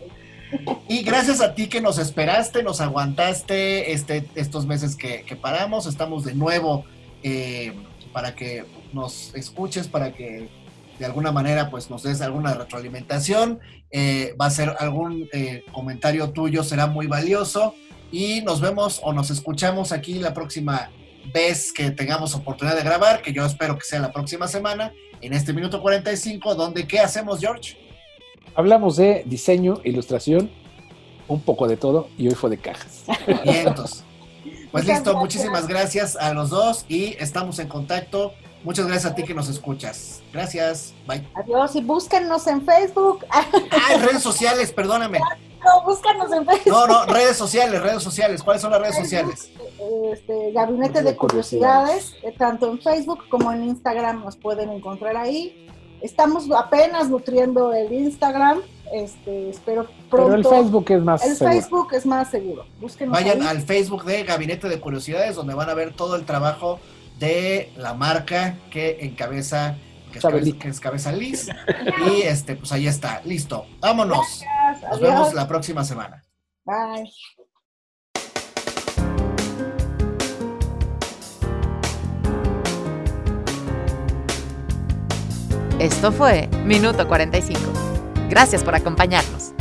[SPEAKER 2] Y gracias a ti que nos esperaste, nos aguantaste este, estos meses que, que paramos, estamos de nuevo eh, para que nos escuches, para que de alguna manera pues nos des alguna retroalimentación, eh, va a ser algún eh, comentario tuyo, será muy valioso y nos vemos o nos escuchamos aquí la próxima vez que tengamos oportunidad de grabar, que yo espero que sea la próxima semana, en este minuto cuarenta y cinco, donde ¿qué hacemos, George?
[SPEAKER 3] Hablamos de diseño, ilustración, un poco de todo y hoy fue de cajas.
[SPEAKER 2] Vientos. Pues listo, gracias. Muchísimas gracias a los dos y estamos en contacto. Muchas gracias a ti que nos escuchas. Gracias. Bye.
[SPEAKER 4] Adiós y búsquennos en Facebook.
[SPEAKER 2] Ah, redes sociales, perdóname.
[SPEAKER 4] No, búscanos en Facebook.
[SPEAKER 2] No, no, redes sociales, redes sociales. ¿Cuáles son las redes sociales?
[SPEAKER 4] Este, Gabinete de Curiosidades, tanto en Facebook como en Instagram nos pueden encontrar ahí. Estamos apenas nutriendo el Instagram. Este, espero pronto.
[SPEAKER 3] Pero el Facebook es más
[SPEAKER 4] el
[SPEAKER 3] seguro.
[SPEAKER 4] El Facebook es más seguro. Búsquenos
[SPEAKER 2] Vayan
[SPEAKER 4] ahí.
[SPEAKER 2] al Facebook de Gabinete de Curiosidades, donde van a ver todo el trabajo de la marca que encabeza, que es, cabeza, que es cabeza Liz. Y este, pues ahí está, listo. Vámonos.
[SPEAKER 4] Gracias,
[SPEAKER 2] Nos
[SPEAKER 4] adiós.
[SPEAKER 2] vemos la próxima semana.
[SPEAKER 4] Bye.
[SPEAKER 1] Esto fue Minuto cuarenta y cinco. Gracias por acompañarnos.